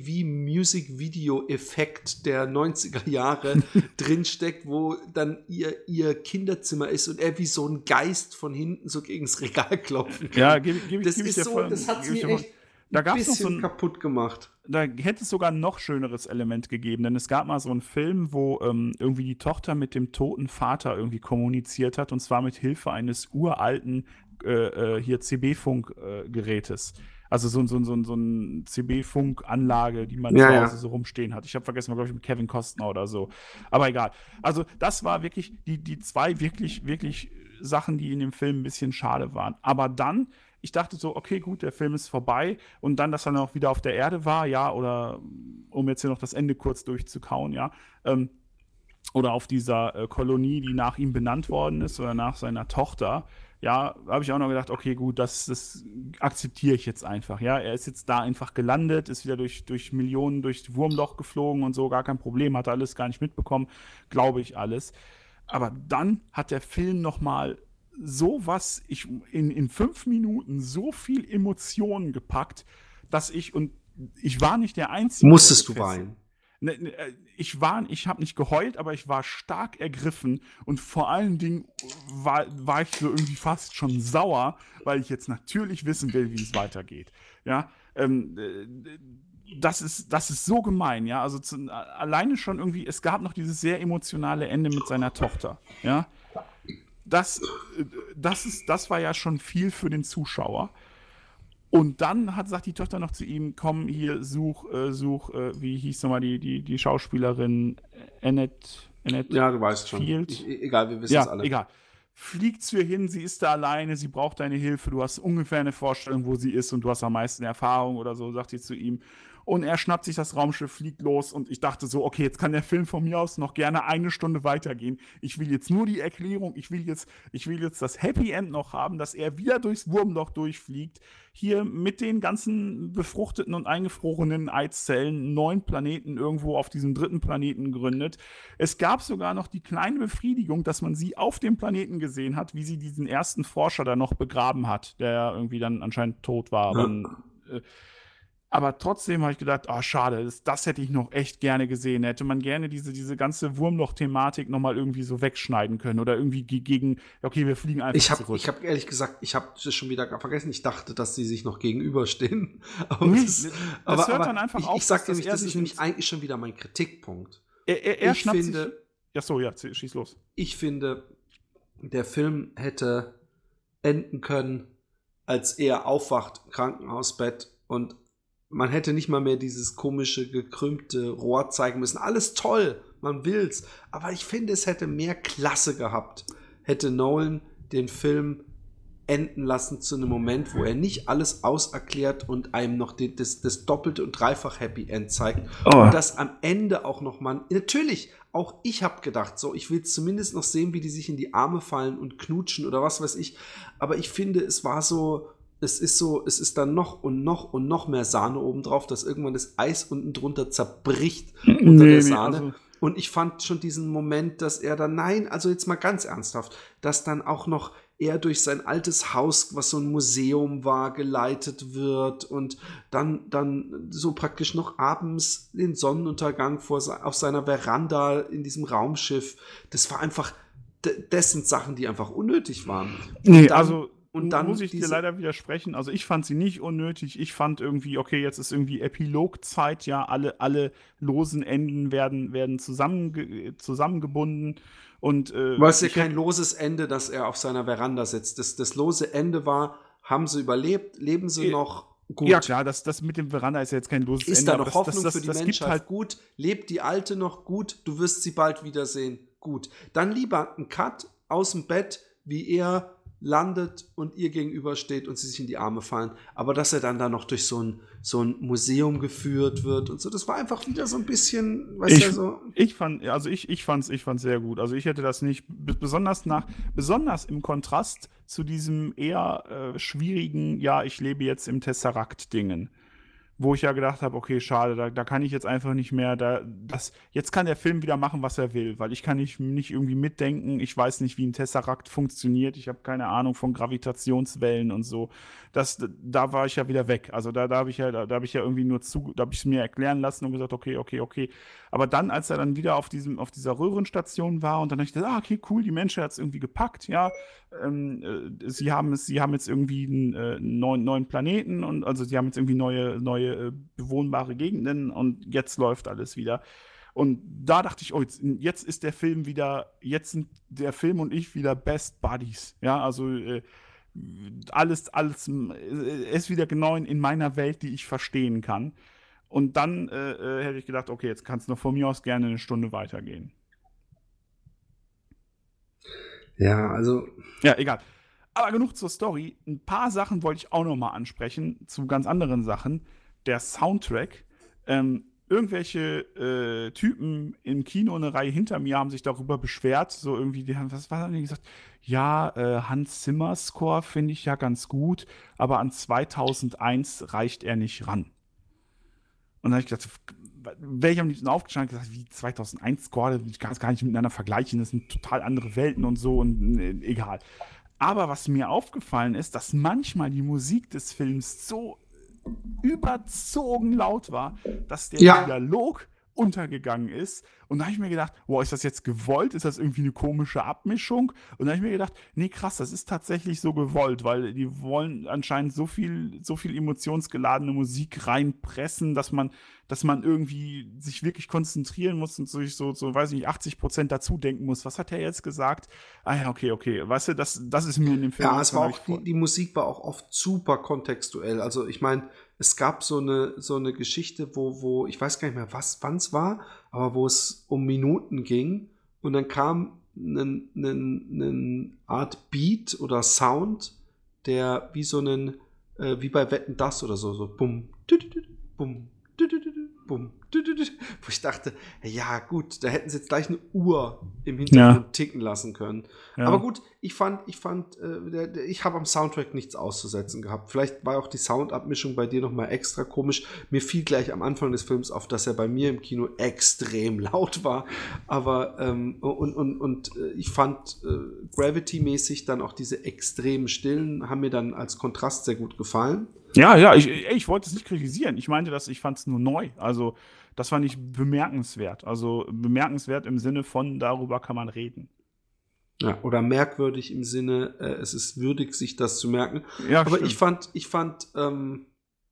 V-Music-Video-Effekt der neunziger Jahre drinsteckt, wo dann ihr, ihr Kinderzimmer ist und er wie so ein Geist von hinten so gegen das Regal klopfen kann. ja, gebe geb, ich- das geb ich ist dir so, voll. das hat es geb ich mir dir voll. echt Da ein gab es noch bisschen so ein, kaputt gemacht. da hätte es sogar ein noch schöneres Element gegeben, denn es gab mal so einen Film, wo ähm, irgendwie die Tochter mit dem toten Vater irgendwie kommuniziert hat, und zwar mit Hilfe eines uralten äh, äh, hier C B-Funk-Gerätes. Also so, so, so, so eine C B-Funk-Anlage, die man Ja, zu ja. Hause so rumstehen hat. Ich habe vergessen, glaube ich, mit Kevin Costner oder so. Aber egal. Also das war wirklich die, die zwei wirklich, wirklich Sachen, die in dem Film ein bisschen schade waren. Aber dann, ich dachte so, okay, gut, der Film ist vorbei. Und dann, dass er noch wieder auf der Erde war, ja, oder um jetzt hier noch das Ende kurz durchzukauen, ja, ähm, oder auf dieser äh, Kolonie, die nach ihm benannt worden ist oder nach seiner Tochter, ja, habe ich auch noch gedacht, okay, gut, das, das akzeptiere ich jetzt einfach, ja, er ist jetzt da einfach gelandet, ist wieder durch, durch Millionen durchs Wurmloch geflogen und so, gar kein Problem, hat er alles gar nicht mitbekommen, glaube ich alles. Aber dann hat der Film noch mal so was, ich, in, in fünf Minuten so viel Emotionen gepackt, dass ich, und ich war nicht der Einzige. Musstest der du gefesselt- weinen? Ne, ne, äh, ich war, ich habe nicht geheult, aber ich war stark ergriffen und vor allen Dingen war, war ich so irgendwie fast schon sauer, weil ich jetzt natürlich wissen will, wie es weitergeht. Ja, ähm, äh, das ist, das ist so gemein, ja. Also zu, alleine schon irgendwie, es gab noch dieses sehr emotionale Ende mit seiner Tochter, ja. Das, äh, das ist, das war ja schon viel für den Zuschauer. Und dann hat, sagt die Tochter noch zu ihm, komm hier, such, äh, such, äh, wie hieß nochmal die, die, die Schauspielerin, Annette, Annette Ja, du weißt schon. Field. Ich, egal, wir wissen es Ja, alle. egal. Fliegt zu ihr hin, sie ist da alleine, sie braucht deine Hilfe, du hast ungefähr eine Vorstellung, wo sie ist und du hast am meisten Erfahrung oder so, sagt sie zu ihm. Und er schnappt sich das Raumschiff, fliegt los und ich dachte so, okay, jetzt kann der Film von mir aus noch gerne eine Stunde weitergehen. Ich will jetzt nur die Erklärung, ich will jetzt, ich will jetzt das Happy End noch haben, dass er wieder durchs Wurmloch durchfliegt, hier mit den ganzen befruchteten und eingefrorenen Eizzellen neun Planeten irgendwo auf diesem dritten Planeten gründet. Es gab sogar noch die kleine Befriedigung, dass man sie auf dem Planeten gesehen hat, wie sie diesen ersten Forscher da noch begraben hat, der irgendwie dann anscheinend tot war. Aber, Ja. äh, aber trotzdem habe ich gedacht, oh, schade, das, das hätte ich noch echt gerne gesehen. Hätte man gerne diese, diese ganze Wurmloch-Thematik nochmal irgendwie so wegschneiden können oder irgendwie ge- gegen, okay, wir fliegen einfach Ich habe zurück. ich hab ehrlich gesagt, ich habe das schon wieder vergessen. Ich dachte, dass sie sich noch gegenüberstehen. Aber Nee, das, das aber, hört aber dann einfach ich, auf, ich sag dass nämlich, er das sich ist nämlich ins- eigentlich schon wieder mein Kritikpunkt. Er, er, er ich schnappt finde, sich. Ja, so, ja, z- schieß los. ich finde, der Film hätte enden können, als er aufwacht im Krankenhausbett und man hätte nicht mal mehr dieses komische, gekrümmte Rohr zeigen müssen. Alles toll, man will's. Aber ich finde, es hätte mehr Klasse gehabt, hätte Nolan den Film enden lassen zu einem Moment, wo er nicht alles auserklärt und einem noch die, das, das doppelte und dreifach Happy End zeigt. Oh. Und das am Ende auch noch mal, natürlich, auch ich habe gedacht, so, ich will zumindest noch sehen, wie die sich in die Arme fallen und knutschen oder was weiß ich. Aber ich finde, es war so, es ist so, es ist dann noch und noch und noch mehr Sahne obendrauf, dass irgendwann das Eis unten drunter zerbricht unter Nee, der nee, Sahne. also- Und ich fand schon diesen Moment, dass er dann, nein, also jetzt mal ganz ernsthaft, dass dann auch noch er durch sein altes Haus, was so ein Museum war, geleitet wird und dann, dann so praktisch noch abends den Sonnenuntergang vor, se- auf seiner Veranda in diesem Raumschiff. Das war einfach, d- das sind Sachen, die einfach unnötig waren. Nee, Und dann- also und dann muss ich dir diese- leider widersprechen. Also ich fand sie nicht unnötig. Ich fand irgendwie, okay, jetzt ist irgendwie Epilogzeit, ja, alle, alle losen Enden werden, werden zusammenge zusammengebunden. Und äh, Du hast ja ich kein loses Ende, dass er auf seiner Veranda sitzt. Das, das lose Ende war, haben sie überlebt, leben sie Eh, noch gut. Ja, klar, das, das mit dem Veranda ist ja jetzt kein loses Ist Ende. da aber noch das, Hoffnung das, das, für die das gibt Menschheit? halt Gut. Lebt die Alte noch gut? Du wirst sie bald wiedersehen. Gut. Dann lieber ein Cut aus dem Bett, wie er landet und ihr gegenübersteht und sie sich in die Arme fallen. Aber dass er dann da noch durch so ein, so ein Museum geführt wird und so, das war einfach wieder so ein bisschen, weißt Ich, du, so. ich fand, also ich, ich fand's, ich fand's sehr gut. Also ich hätte das nicht, b- besonders nach, besonders im Kontrast zu diesem eher äh, schwierigen, ja, ich lebe jetzt im Tesseract-Dingen. Wo ich ja gedacht habe, okay, schade, da, da kann ich jetzt einfach nicht mehr, da, das, jetzt kann der Film wieder machen, was er will, weil ich kann nicht, nicht irgendwie mitdenken, ich weiß nicht, wie ein Tesseract funktioniert, ich habe keine Ahnung von Gravitationswellen und so. Das, da war ich ja wieder weg. Also da, da habe ich ja, da, da habe ich ja irgendwie nur zu, da habe ich es mir erklären lassen und gesagt, okay, okay, okay. Aber dann, als er dann wieder auf diesem, auf dieser Röhrenstation war und dann habe ich gedacht, ah, okay, cool, die Menschheit hat es irgendwie gepackt, ja. Ähm, äh, sie haben es, sie haben jetzt irgendwie einen äh, neuen, neuen Planeten und also sie haben jetzt irgendwie neue, neue äh, bewohnbare Gegenden und jetzt läuft alles wieder. Und da dachte ich, oh, jetzt, jetzt ist der Film wieder, jetzt sind der Film und ich wieder Best Buddies. Ja, also äh, alles, alles äh, ist wieder genau in, in meiner Welt, die ich verstehen kann. Und dann äh, äh, hätte ich gedacht, okay, jetzt kannst du noch von mir aus gerne eine Stunde weitergehen. Ja, also. Ja, egal. Aber genug zur Story. Ein paar Sachen wollte ich auch noch mal ansprechen, zu ganz anderen Sachen. Der Soundtrack. Ähm, irgendwelche äh, Typen im Kino, eine Reihe hinter mir, haben sich darüber beschwert. So irgendwie, die haben, was war haben die gesagt? Ja, äh, Hans Zimmer Score finde ich ja ganz gut, aber an zweitausendeins reicht er nicht ran. Und dann habe ich gedacht, wäre ich am liebsten aufgestanden und gesagt, wie zweitausendeins Score, ich kann es gar nicht miteinander vergleichen, das sind total andere Welten und so und äh, egal. Aber was mir aufgefallen ist, dass manchmal die Musik des Films so überzogen laut war, dass der Ja. Dialog untergegangen ist. Und da habe ich mir gedacht, wow, ist das jetzt gewollt? Ist das irgendwie eine komische Abmischung? Und da habe ich mir gedacht, nee, krass, das ist tatsächlich so gewollt, weil die wollen anscheinend so viel, so viel emotionsgeladene Musik reinpressen, dass man, dass man irgendwie sich wirklich konzentrieren muss und sich so, so, weiß ich nicht, achtzig Prozent dazu denken muss. Was hat er jetzt gesagt? Ah ja, okay, okay. Weißt du, das, das ist mir in dem Film. Ja, es war auch, die, die Musik war auch oft super kontextuell. Also ich meine, es gab so eine, so eine Geschichte, wo, wo, ich weiß gar nicht mehr, was, wann es war, aber wo es um Minuten ging und dann kam eine, eine, eine Art Beat oder Sound, der wie so einen, äh, wie bei Wetten, das oder so, so bum, bum, bum, wo ich dachte, ja gut, da hätten sie jetzt gleich eine Uhr im Hintergrund ja. ticken lassen können. Ja. Aber gut, ich fand, ich fand, äh, der, der, ich habe am Soundtrack nichts auszusetzen gehabt. Vielleicht war auch die Soundabmischung bei dir nochmal extra komisch. Mir fiel gleich am Anfang des Films auf, dass er bei mir im Kino extrem laut war. Aber ähm, und, und, und äh, ich fand äh, Gravity-mäßig dann auch diese extremen Stillen haben mir dann als Kontrast sehr gut gefallen. Ja, ja, ich, ich wollte es nicht kritisieren. Ich meinte, dass ich fand es nur neu. Also, das fand ich bemerkenswert. Also, bemerkenswert im Sinne von, darüber kann man reden. Ja, oder merkwürdig im Sinne, äh, es ist würdig, sich das zu merken. Ja, aber stimmt. ich fand, ich fand, ähm,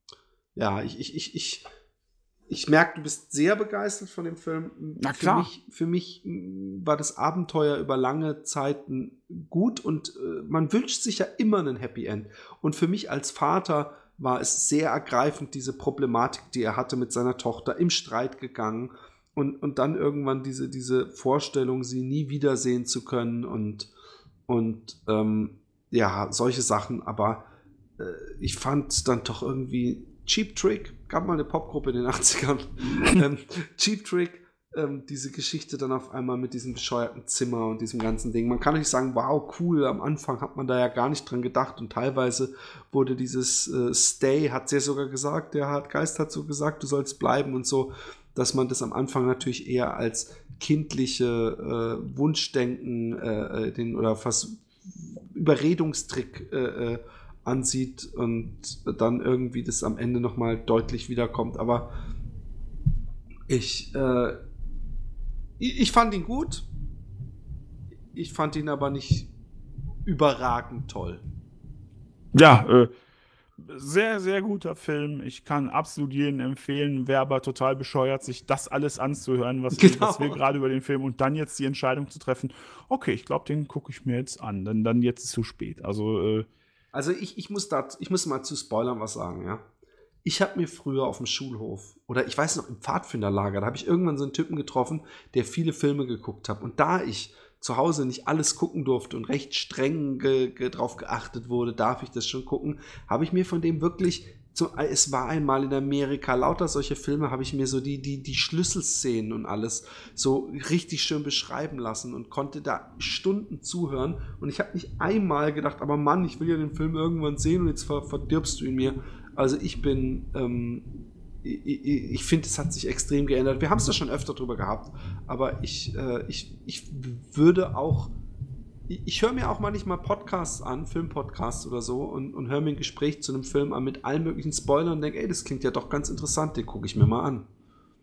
ja, ich, ich, ich, ich, ich merke, du bist sehr begeistert von dem Film. Na klar. Für mich, für mich war das Abenteuer über lange Zeiten gut und äh, man wünscht sich ja immer einen Happy End. Und für mich als Vater war es sehr ergreifend, diese Problematik, die er hatte mit seiner Tochter, im Streit gegangen und, und dann irgendwann diese, diese Vorstellung, sie nie wiedersehen zu können und, und ähm, ja, solche Sachen. Aber äh, ich fand dann doch irgendwie Cheap Trick, gab mal eine Popgruppe in den achtzigern, ähm, Cheap Trick, ähm, diese Geschichte dann auf einmal mit diesem bescheuerten Zimmer und diesem ganzen Ding. Man kann nicht sagen, wow, cool, am Anfang hat man da ja gar nicht dran gedacht und teilweise wurde dieses äh, Stay, hat sie ja sogar gesagt, der hat Geist hat so gesagt, du sollst bleiben und so, dass man das am Anfang natürlich eher als kindliche äh, Wunschdenken äh, den, oder fast Überredungstrick äh, äh, ansieht und dann irgendwie das am Ende nochmal deutlich wiederkommt. Aber ich äh, ich fand ihn gut. Ich fand ihn aber nicht überragend toll. Ja, äh, sehr, sehr guter Film. Ich kann absolut jedem empfehlen, wer aber total bescheuert, sich das alles anzuhören, was, Genau. was wir gerade über den Film und dann jetzt die Entscheidung zu treffen, okay, ich glaube, den gucke ich mir jetzt an. Dann, dann jetzt ist es zu spät. Also, äh, also ich, ich, muss da, ich muss mal zu Spoilern was sagen, ja. Ich habe mir früher auf dem Schulhof oder ich weiß noch im Pfadfinderlager, da habe ich irgendwann so einen Typen getroffen, der viele Filme geguckt hat. Und da ich zu Hause nicht alles gucken durfte und recht streng ge- ge- drauf geachtet wurde, darf ich das schon gucken, habe ich mir von dem wirklich, so, es war einmal in Amerika, lauter solche Filme, habe ich mir so die, die, die Schlüsselszenen und alles so richtig schön beschreiben lassen und konnte da Stunden zuhören. Und ich habe nicht einmal gedacht, aber Mann, ich will ja den Film irgendwann sehen und jetzt ver- verdirbst du ihn mir. Also ich bin, ähm, ich, ich, ich finde, es hat sich extrem geändert. Wir haben es da schon öfter drüber gehabt, aber ich, äh, ich, ich würde auch, ich, ich höre mir auch manchmal Podcasts an, Filmpodcasts oder so und, und höre mir ein Gespräch zu einem Film an mit allen möglichen Spoilern und denke, ey, das klingt ja doch ganz interessant, den gucke ich mir mal an.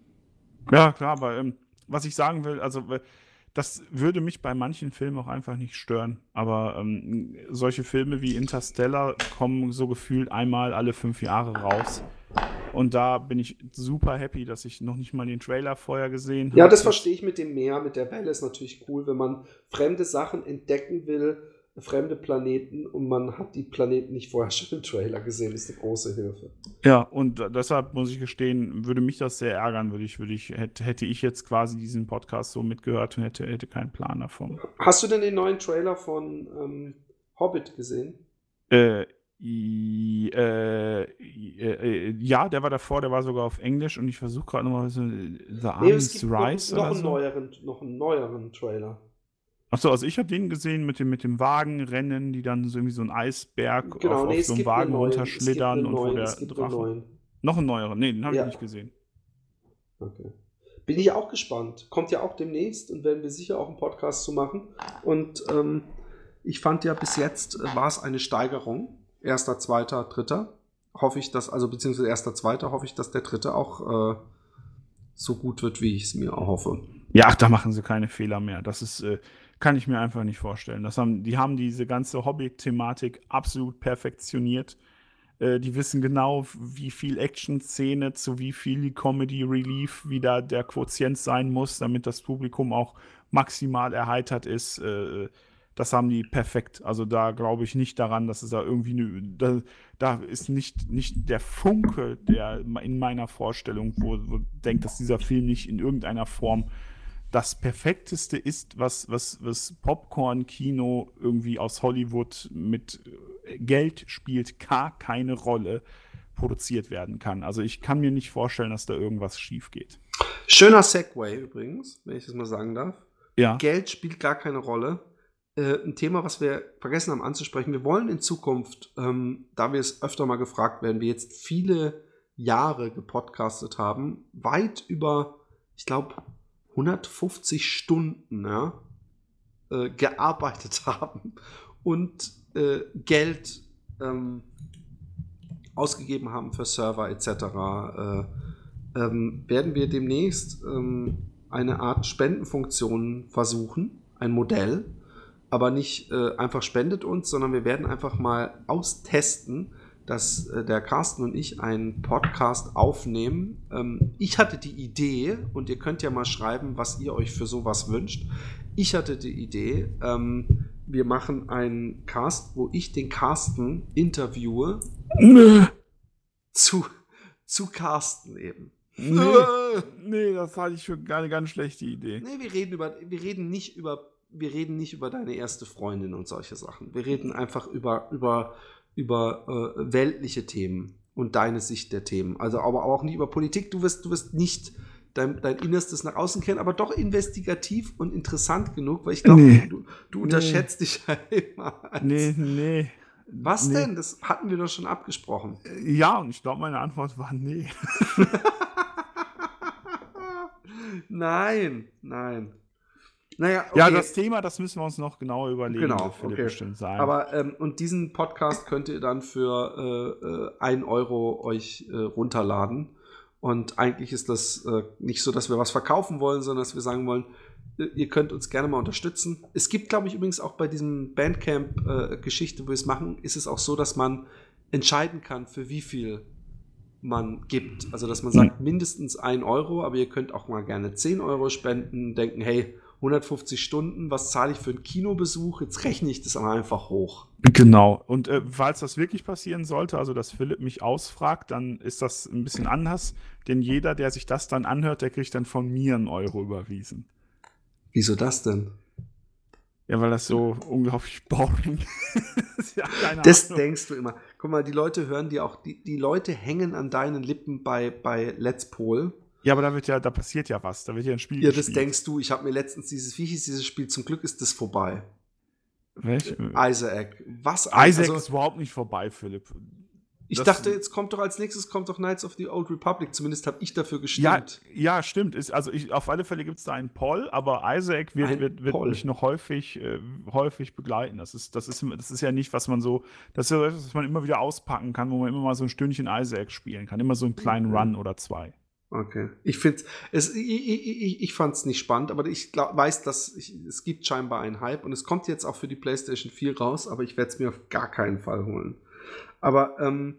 ja, klar, aber ähm, was ich sagen will, also äh, das würde mich bei manchen Filmen auch einfach nicht stören. Aber ähm, solche Filme wie Interstellar kommen so gefühlt einmal alle fünf Jahre raus. Und da bin ich super happy, dass ich noch nicht mal den Trailer vorher gesehen habe. Ja, das verstehe ich mit dem Meer, mit der Welle ist natürlich cool, wenn man fremde Sachen entdecken will, fremde Planeten und man hat die Planeten nicht vorher schon im Trailer gesehen, ist eine große Hilfe. Ja, und deshalb muss ich gestehen, würde mich das sehr ärgern, würde ich, würde ich, hätte, hätte ich jetzt quasi diesen Podcast so mitgehört und hätte, hätte keinen Plan davon. Hast du denn den neuen Trailer von ähm, Hobbit gesehen? Äh, i- äh, i- äh, ja, der war davor, der war sogar auf Englisch und ich versuche gerade nochmal so The Arms Rise noch, noch, oder einen so. neueren, noch einen neueren Trailer. Achso, also ich habe den gesehen mit dem, mit dem Wagenrennen, die dann so irgendwie so einen Eisberg Genau, auf, nee, auf es so einen gibt Wagen einen neuen, runterschlittern es gibt einen und wo neuen, der es gibt einen Drache. neuen. Noch einen neueren? Nee, den habe Ja. ich nicht gesehen. Okay. Bin ich auch gespannt. Kommt ja auch demnächst und werden wir sicher auch einen Podcast zu machen. Und ähm, ich fand ja bis jetzt äh, war es eine Steigerung. Erster, zweiter, dritter. Hoffe ich, dass, also beziehungsweise erster, zweiter, hoffe ich, dass der dritte auch äh, so gut wird, wie ich es mir erhoffe. Ja, ach, da machen sie keine Fehler mehr. Das ist, äh, kann ich mir einfach nicht vorstellen. Das haben, die haben diese ganze Hobbit-Thematik absolut perfektioniert. Äh, die wissen genau, wie viel Action-Szene zu wie viel Comedy-Relief, wie da der Quotient sein muss, damit das Publikum auch maximal erheitert ist. Äh, das haben die perfekt. Also da glaube ich nicht daran, dass es da irgendwie eine, da, da ist nicht, nicht der Funke, der in meiner Vorstellung, wo, wo denkt, dass dieser Film nicht in irgendeiner Form das Perfekteste ist, was, was, was Popcorn-Kino irgendwie aus Hollywood mit Geld spielt gar keine Rolle produziert werden kann. Also ich kann mir nicht vorstellen, dass da irgendwas schief geht. Schöner Segway übrigens, wenn ich das mal sagen darf. Ja. Geld spielt gar keine Rolle. Äh, ein Thema, was wir vergessen haben anzusprechen. Wir wollen in Zukunft, ähm, da wir es öfter mal gefragt werden, wir jetzt viele Jahre gepodcastet haben, weit über, ich glaube, hundertfünfzig Stunden ja, äh, gearbeitet haben und äh, Geld ähm, ausgegeben haben für Server et cetera, äh, ähm, werden wir demnächst ähm, eine Art Spendenfunktion versuchen, ein Modell, aber nicht äh, einfach spendet uns, sondern wir werden einfach mal austesten, dass äh, der Carsten und ich einen Podcast aufnehmen. Ähm, ich hatte die Idee, und ihr könnt ja mal schreiben, was ihr euch für sowas wünscht. Ich hatte die Idee, ähm, wir machen einen Cast, wo ich den Carsten interviewe zu, zu Carsten eben. Nee, nee, das halte ich für eine ganz schlechte Idee. Nee, wir reden über, wir reden nicht über, wir reden nicht über deine erste Freundin und solche Sachen. Wir reden einfach über, über über äh, weltliche Themen und deine Sicht der Themen. Also aber auch nicht über Politik. Du wirst, du wirst nicht dein, dein Innerstes nach außen kennen, aber doch investigativ und interessant genug, weil ich glaube, nee, du, du nee. unterschätzt dich ja immer. Als nee, nee. Was nee. denn? Das hatten wir doch schon abgesprochen. Ja, und ich glaube, meine Antwort war nee. Nein, nein. Naja, okay. Ja, das Thema, das müssen wir uns noch genauer überlegen. Genau, Philipp okay. bestimmt sagen. Aber ähm, und diesen Podcast könnt ihr dann für äh, äh, ein Euro euch äh, runterladen. Und eigentlich ist das äh, nicht so, dass wir was verkaufen wollen, sondern dass wir sagen wollen, äh, ihr könnt uns gerne mal unterstützen. Es gibt, glaube ich, übrigens auch bei diesem Bandcamp-Geschichte, äh, wo wir es machen, ist es auch so, dass man entscheiden kann, für wie viel man gibt. Also, dass man sagt, mindestens ein Euro, aber ihr könnt auch mal gerne zehn Euro spenden, denken, hey, hundertfünfzig Stunden, was zahle ich für einen Kinobesuch? Jetzt rechne ich das aber einfach hoch. Genau. Und äh, falls das wirklich passieren sollte, also dass Philipp mich ausfragt, dann ist das ein bisschen anders. Denn jeder, der sich das dann anhört, der kriegt dann von mir einen Euro überwiesen. Wieso das denn? Ja, weil das so unglaublich boring ist. Ja, keine das Ahnung. Denkst du immer. Guck mal, die Leute hören dir auch, die, die Leute hängen an deinen Lippen bei, bei Let's Pol. Ja, aber da wird ja, da passiert ja was. Da wird ja ein Spiel Ja, gespielt. das denkst du. Ich habe mir letztens dieses, wie hieß dieses Spiel? Zum Glück ist das vorbei. Welch? Isaac. Was? Isaac also, ist überhaupt nicht vorbei, Philipp. Ich das, dachte, jetzt kommt doch als nächstes kommt doch Knights of the Old Republic. Zumindest habe ich dafür gestimmt. Ja, ja stimmt. Ist, also ich, auf alle Fälle gibt es da einen Poll, aber Isaac wird, wird, wird mich noch häufig, äh, häufig begleiten. Das ist, das, ist, das ist ja nicht, was man so, das ist ja etwas, was man immer wieder auspacken kann, wo man immer mal so ein Stündchen Isaac spielen kann. Immer so einen kleinen Run oder zwei. Okay. Ich finde es, ich, ich, ich, ich fand es nicht spannend, aber ich glaub, weiß, dass ich, es gibt scheinbar einen Hype und es kommt jetzt auch für die PlayStation vier raus, aber ich werde es mir auf gar keinen Fall holen. Aber, ähm,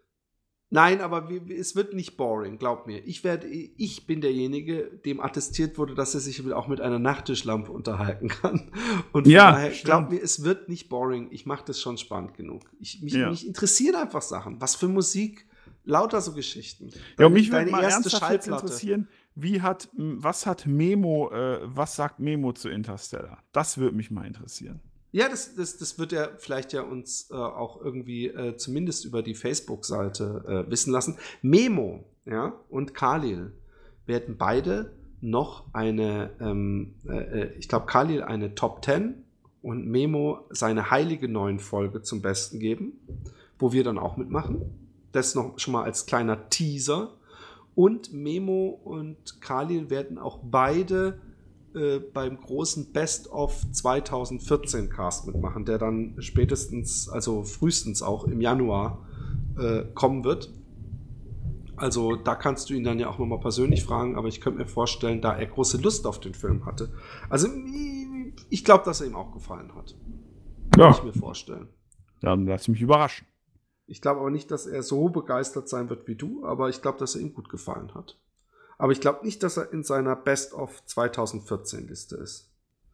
nein, aber wie, es wird nicht boring, glaub mir. Ich werde, ich bin derjenige, dem attestiert wurde, dass er sich auch mit einer Nachttischlampe unterhalten kann. Und ja, daher, glaub mir, es wird nicht boring. Ich mache das schon spannend genug. Ich, mich, ja. mich interessieren einfach Sachen. Was für Musik, lauter so Geschichten. Ja, und mich würde mal ernsthaft jetzt interessieren, wie hat, was hat Memo, äh, was sagt Memo zu Interstellar? Das würde mich mal interessieren. Ja, das, das, das wird er vielleicht ja uns äh, auch irgendwie äh, zumindest über die Facebook-Seite äh, wissen lassen. Memo, ja, und Khalil werden beide noch eine, ähm, äh, ich glaube, Khalil eine Top zehn und Memo seine heilige neuen Folge zum Besten geben, wo wir dann auch mitmachen. Das noch schon mal als kleiner Teaser. Und Memo und Khalil werden auch beide Äh, beim großen Best-of zwanzig vierzehn Cast mitmachen, der dann spätestens, also frühestens auch im Januar äh, kommen wird. Also da kannst du ihn dann ja auch nochmal persönlich fragen, aber ich könnte mir vorstellen, da er große Lust auf den Film hatte. Also ich glaube, dass er ihm auch gefallen hat. Kann Ja. ich mir vorstellen. Dann lass mich überraschen. Ich glaube aber nicht, dass er so begeistert sein wird wie du, aber ich glaube, dass er ihm gut gefallen hat. Aber ich glaube nicht, dass er in seiner Best-of zwanzig vierzehn Liste ist.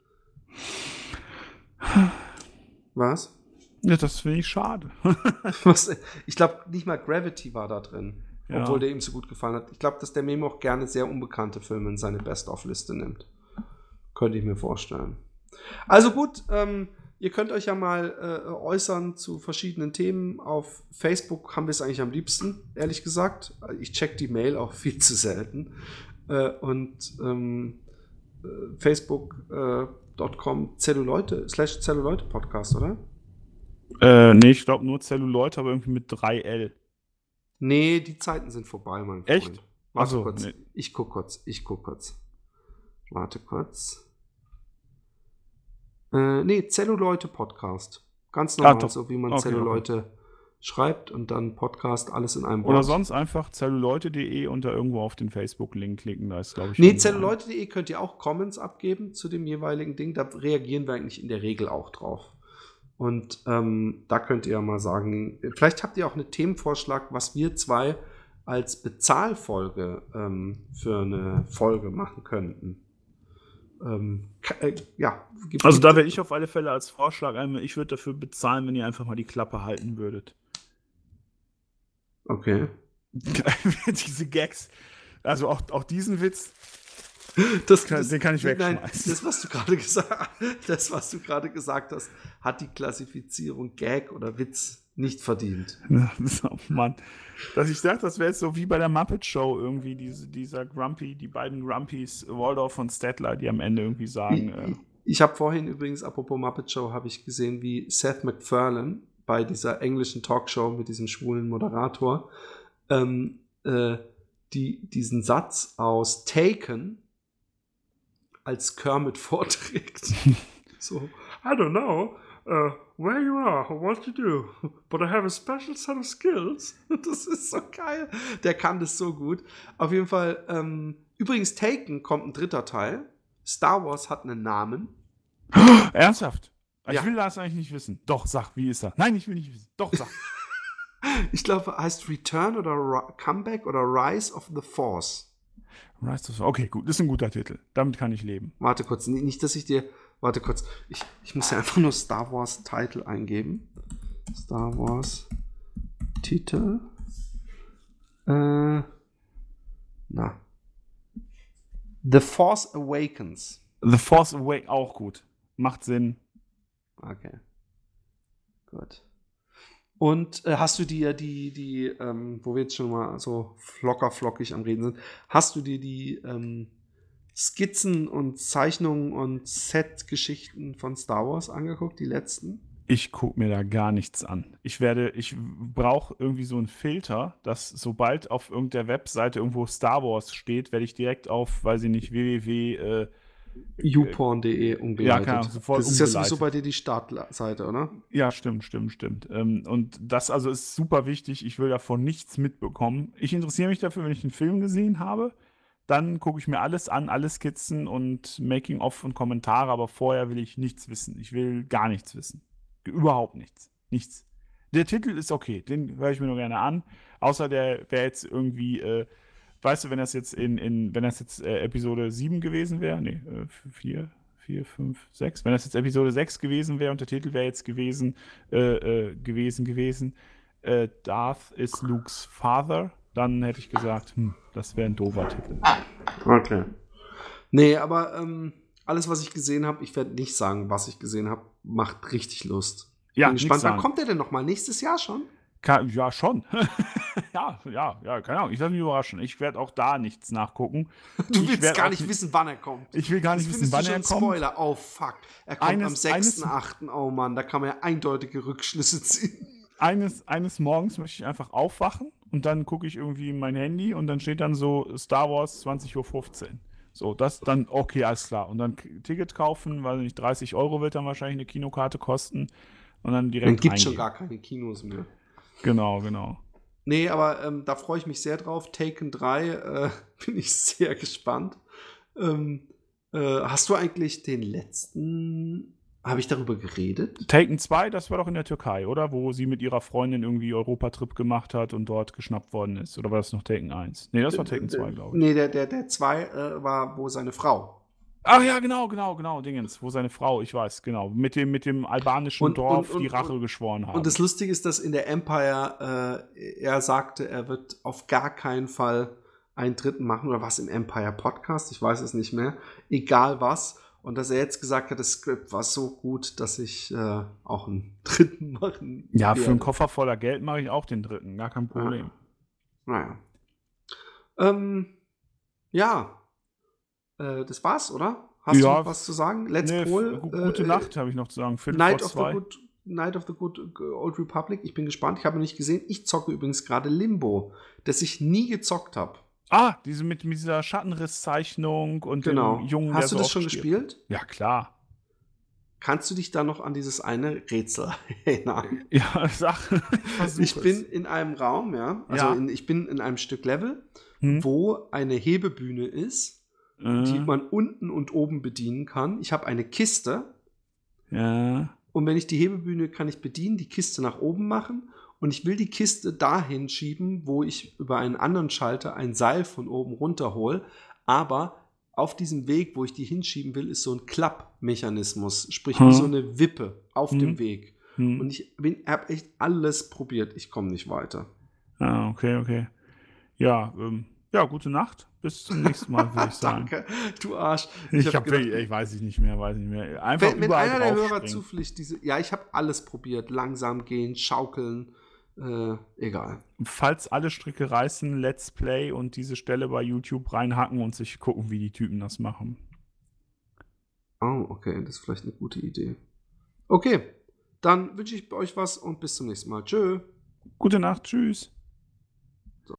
Was? Ja, das finde ich schade. Was? Ich glaube, nicht mal Gravity war da drin, Ja. obwohl der ihm so gut gefallen hat. Ich glaube, dass der Memo auch gerne sehr unbekannte Filme in seine Best-of-Liste nimmt. Könnte ich mir vorstellen. Also gut, ähm, ihr könnt euch ja mal äh, äußern zu verschiedenen Themen. Auf Facebook haben wir es eigentlich am liebsten, ehrlich gesagt. Ich check die Mail auch viel zu selten. Äh, und ähm, äh, Facebook.com äh, Zelluleute, slash Zelluleute Podcast, oder? Äh, nee, ich glaube nur Zelluleute, aber irgendwie mit drei L. Nee, die Zeiten sind vorbei, mein Freund. Echt? Warte Achso, kurz. nee. Ich guck kurz. Ich guck kurz. Warte kurz. Äh, nee, Zelluleute Podcast. Ganz normal, Ah, doch. so wie man Okay, Zelluleute schreibt und dann Podcast, alles in einem Wort. Oder sonst einfach zelluleute punkt de und da irgendwo auf den Facebook-Link klicken. Da ist, glaube ich, Nee, irgendwo zelluleute punkt de könnt ihr auch Comments abgeben zu dem jeweiligen Ding. Da reagieren wir eigentlich in der Regel auch drauf. Und ähm, da könnt ihr ja mal sagen, vielleicht habt ihr auch einen Themenvorschlag, was wir zwei als Bezahlfolge ähm, für eine Folge machen könnten. Ähm, äh, ja. Gibt, Also da wäre ich auf alle Fälle als Vorschlag einmal, ich würde dafür bezahlen, wenn ihr einfach mal die Klappe halten würdet. Okay. Diese Gags. Also auch, auch diesen Witz, Das, kann, das, den kann ich nein, wegschmeißen. das, was du gerade gesagt, das, was du gerade gesagt hast, hat die Klassifizierung Gag oder Witz nicht verdient. Oh Mann. Dass ich dachte, das wäre jetzt so wie bei der Muppet Show irgendwie, diese, dieser Grumpy, die beiden Grumpies, Waldorf und Statler, die am Ende irgendwie sagen. Ich, äh, ich, ich habe vorhin übrigens, apropos Muppet Show, habe ich gesehen, wie Seth MacFarlane bei dieser englischen Talkshow mit diesem schwulen Moderator ähm, äh, die, diesen Satz aus Taken als Kermit vorträgt. So, I don't know uh, where you are or what you do, but I have a special set of skills. Das ist so geil. Der kann das so gut. Auf jeden Fall, ähm, übrigens Taken kommt ein dritter Teil. Star Wars hat einen Namen. Ernsthaft? Ich Ja. will das eigentlich nicht wissen. Doch, sag, wie ist er? Nein, ich will nicht wissen. Doch, sag. Ich glaube, heißt Return oder Ri- Comeback oder Rise of the Force. Rise of- Okay, gut, das ist ein guter Titel. Damit kann ich leben. Warte kurz, n- nicht, dass ich dir. Warte kurz. Ich, ich muss ja einfach nur Star Wars Titel eingeben. Star Wars Titel. Äh, na. The Force Awakens. The Force Awakens, auch gut. Macht Sinn. Okay. Gut. Und äh, hast du dir die, die, ähm, wo wir jetzt schon mal so flocker flockig am Reden sind, hast du dir die ähm, Skizzen und Zeichnungen und Set-Geschichten von Star Wars angeguckt, die letzten? Ich gucke mir da gar nichts an. Ich werde, ich brauche irgendwie so einen Filter, dass sobald auf irgendeiner Webseite irgendwo Star Wars steht, werde ich direkt auf, weiß ich nicht, www. Äh, youporn punkt de umgeleitet. Ja, klar, sofort das ist ja umgeleitet. sowieso bei dir die Startseite, oder? Ja, stimmt, stimmt, stimmt. Ähm, und das also ist super wichtig. Ich will davon nichts mitbekommen. Ich interessiere mich dafür, wenn ich einen Film gesehen habe. Dann gucke ich mir alles an, alle Skizzen und Making-of und Kommentare, aber vorher will ich nichts wissen. Ich will gar nichts wissen. Überhaupt nichts. Nichts. Der Titel ist okay, den höre ich mir nur gerne an. Außer der wäre jetzt irgendwie, äh, weißt du, wenn das jetzt in, in wenn das jetzt äh, Episode sieben gewesen wäre, nee, äh, vier, vier, fünf, sechs, wenn das jetzt Episode sechs gewesen wäre und der Titel wäre jetzt gewesen, äh, äh, gewesen, gewesen, äh, Darth is Luke's Father, dann hätte ich gesagt, hm, das wäre ein doofer Titel. Okay. Nee, aber ähm, alles, was ich gesehen habe, ich werde nicht sagen, was ich gesehen habe, macht richtig Lust. Ja, Bin nix gespannt. Wann sagen. kommt der denn nochmal? Nächstes Jahr schon? Ka- ja, schon. ja, ja, ja, keine Ahnung. Ich lasse mich überraschen. Ich werde auch da nichts nachgucken. Du Ich willst werd gar auch nicht ni- wissen, wann er kommt. Ich will gar nicht Das wissen, findest wann du er schon kommt. Spoiler. Oh, fuck. Er kommt Eines- am sechsten eines- achten Oh Mann, da kann man ja eindeutige Rückschlüsse ziehen. Eines, eines Morgens möchte ich einfach aufwachen und dann gucke ich irgendwie in mein Handy und dann steht dann so Star Wars zwanzig Uhr fünfzehn. So, das dann, okay, alles klar. Und dann K- Ticket kaufen, weil nicht dreißig Euro wird dann wahrscheinlich eine Kinokarte kosten. Und dann direkt Dann gibt es schon reingehen. gar keine Kinos mehr. Genau, genau. Nee, aber ähm, da freue ich mich sehr drauf. Taken drei äh, bin ich sehr gespannt. Ähm, äh, hast du eigentlich den letzten. Habe ich darüber geredet? Taken zwei, das war doch in der Türkei, oder? Wo sie mit ihrer Freundin irgendwie Europatrip gemacht hat und dort geschnappt worden ist. Oder war das noch Taken eins? Nee, das war Taken zwei, glaube ich. Nee, der, der, der zwei äh, war, wo seine Frau. Ach ja, genau, genau, genau, Dingens, wo seine Frau, ich weiß, genau, mit dem, mit dem albanischen Und- Dorf und- die und- Rache geschworen haben. Und das Lustige ist, dass in der Empire äh, er sagte, er wird auf gar keinen Fall einen dritten machen oder was im Empire Podcast, ich weiß es nicht mehr, egal was. Und dass er jetzt gesagt hat, das Skript war so gut, dass ich äh, auch einen dritten machen Ja, für einen werde. Koffer voller Geld mache ich auch den dritten, gar kein Problem. Naja. Ähm, ja. Äh, das war's, oder? Hast Ja, du noch was zu sagen? Let's Nee, Call. f- gu- gute äh, Nacht, habe ich noch zu sagen. Viertel Night vor of, the zwei. good, Night of the Good Old Republic. Ich bin gespannt. Ich habe noch nicht gesehen. Ich zocke übrigens gerade Limbo, das ich nie gezockt habe. Ah, diese mit, mit dieser Schattenrisszeichnung und Genau. dem Jungen, Hast der du so das oft schon stirbt. gespielt? Ja, klar. Kannst du dich da noch an dieses eine Rätsel erinnern? Ja, sag. Ich, versuch Ich bin es. in einem Raum, ja. Also Ja. In, ich bin in einem Stück Level, Hm? wo eine Hebebühne ist, Äh, die man unten und oben bedienen kann. Ich habe eine Kiste. ja. Und wenn ich die Hebebühne kann ich bedienen, die Kiste nach oben machen und ich will die Kiste dahin schieben, wo ich über einen anderen Schalter ein Seil von oben runterhole. Aber auf diesem Weg, wo ich die hinschieben will, ist so ein Klappmechanismus, sprich Hm. wie so eine Wippe auf Hm. dem Weg. Hm. Und ich habe echt alles probiert. Ich komme nicht weiter. Ah, okay, okay. Ja, ähm, ja, gute Nacht. Bis zum nächsten Mal, würde ich sagen. Danke, du Arsch. Ich, hab hab gedacht, wirklich, ich weiß ich nicht mehr, weiß nicht mehr. Einfach wenn, wenn überall einer der Hörer draufspringen. zufällig diese. Ja, ich habe alles probiert. Langsam gehen, schaukeln. Äh, egal. Falls alle Stricke reißen, Let's Play und diese Stelle bei YouTube reinhacken und sich gucken, wie die Typen das machen. Oh, okay, das ist vielleicht eine gute Idee. Okay, dann wünsche ich euch was und bis zum nächsten Mal. Tschö. Gute Nacht, tschüss.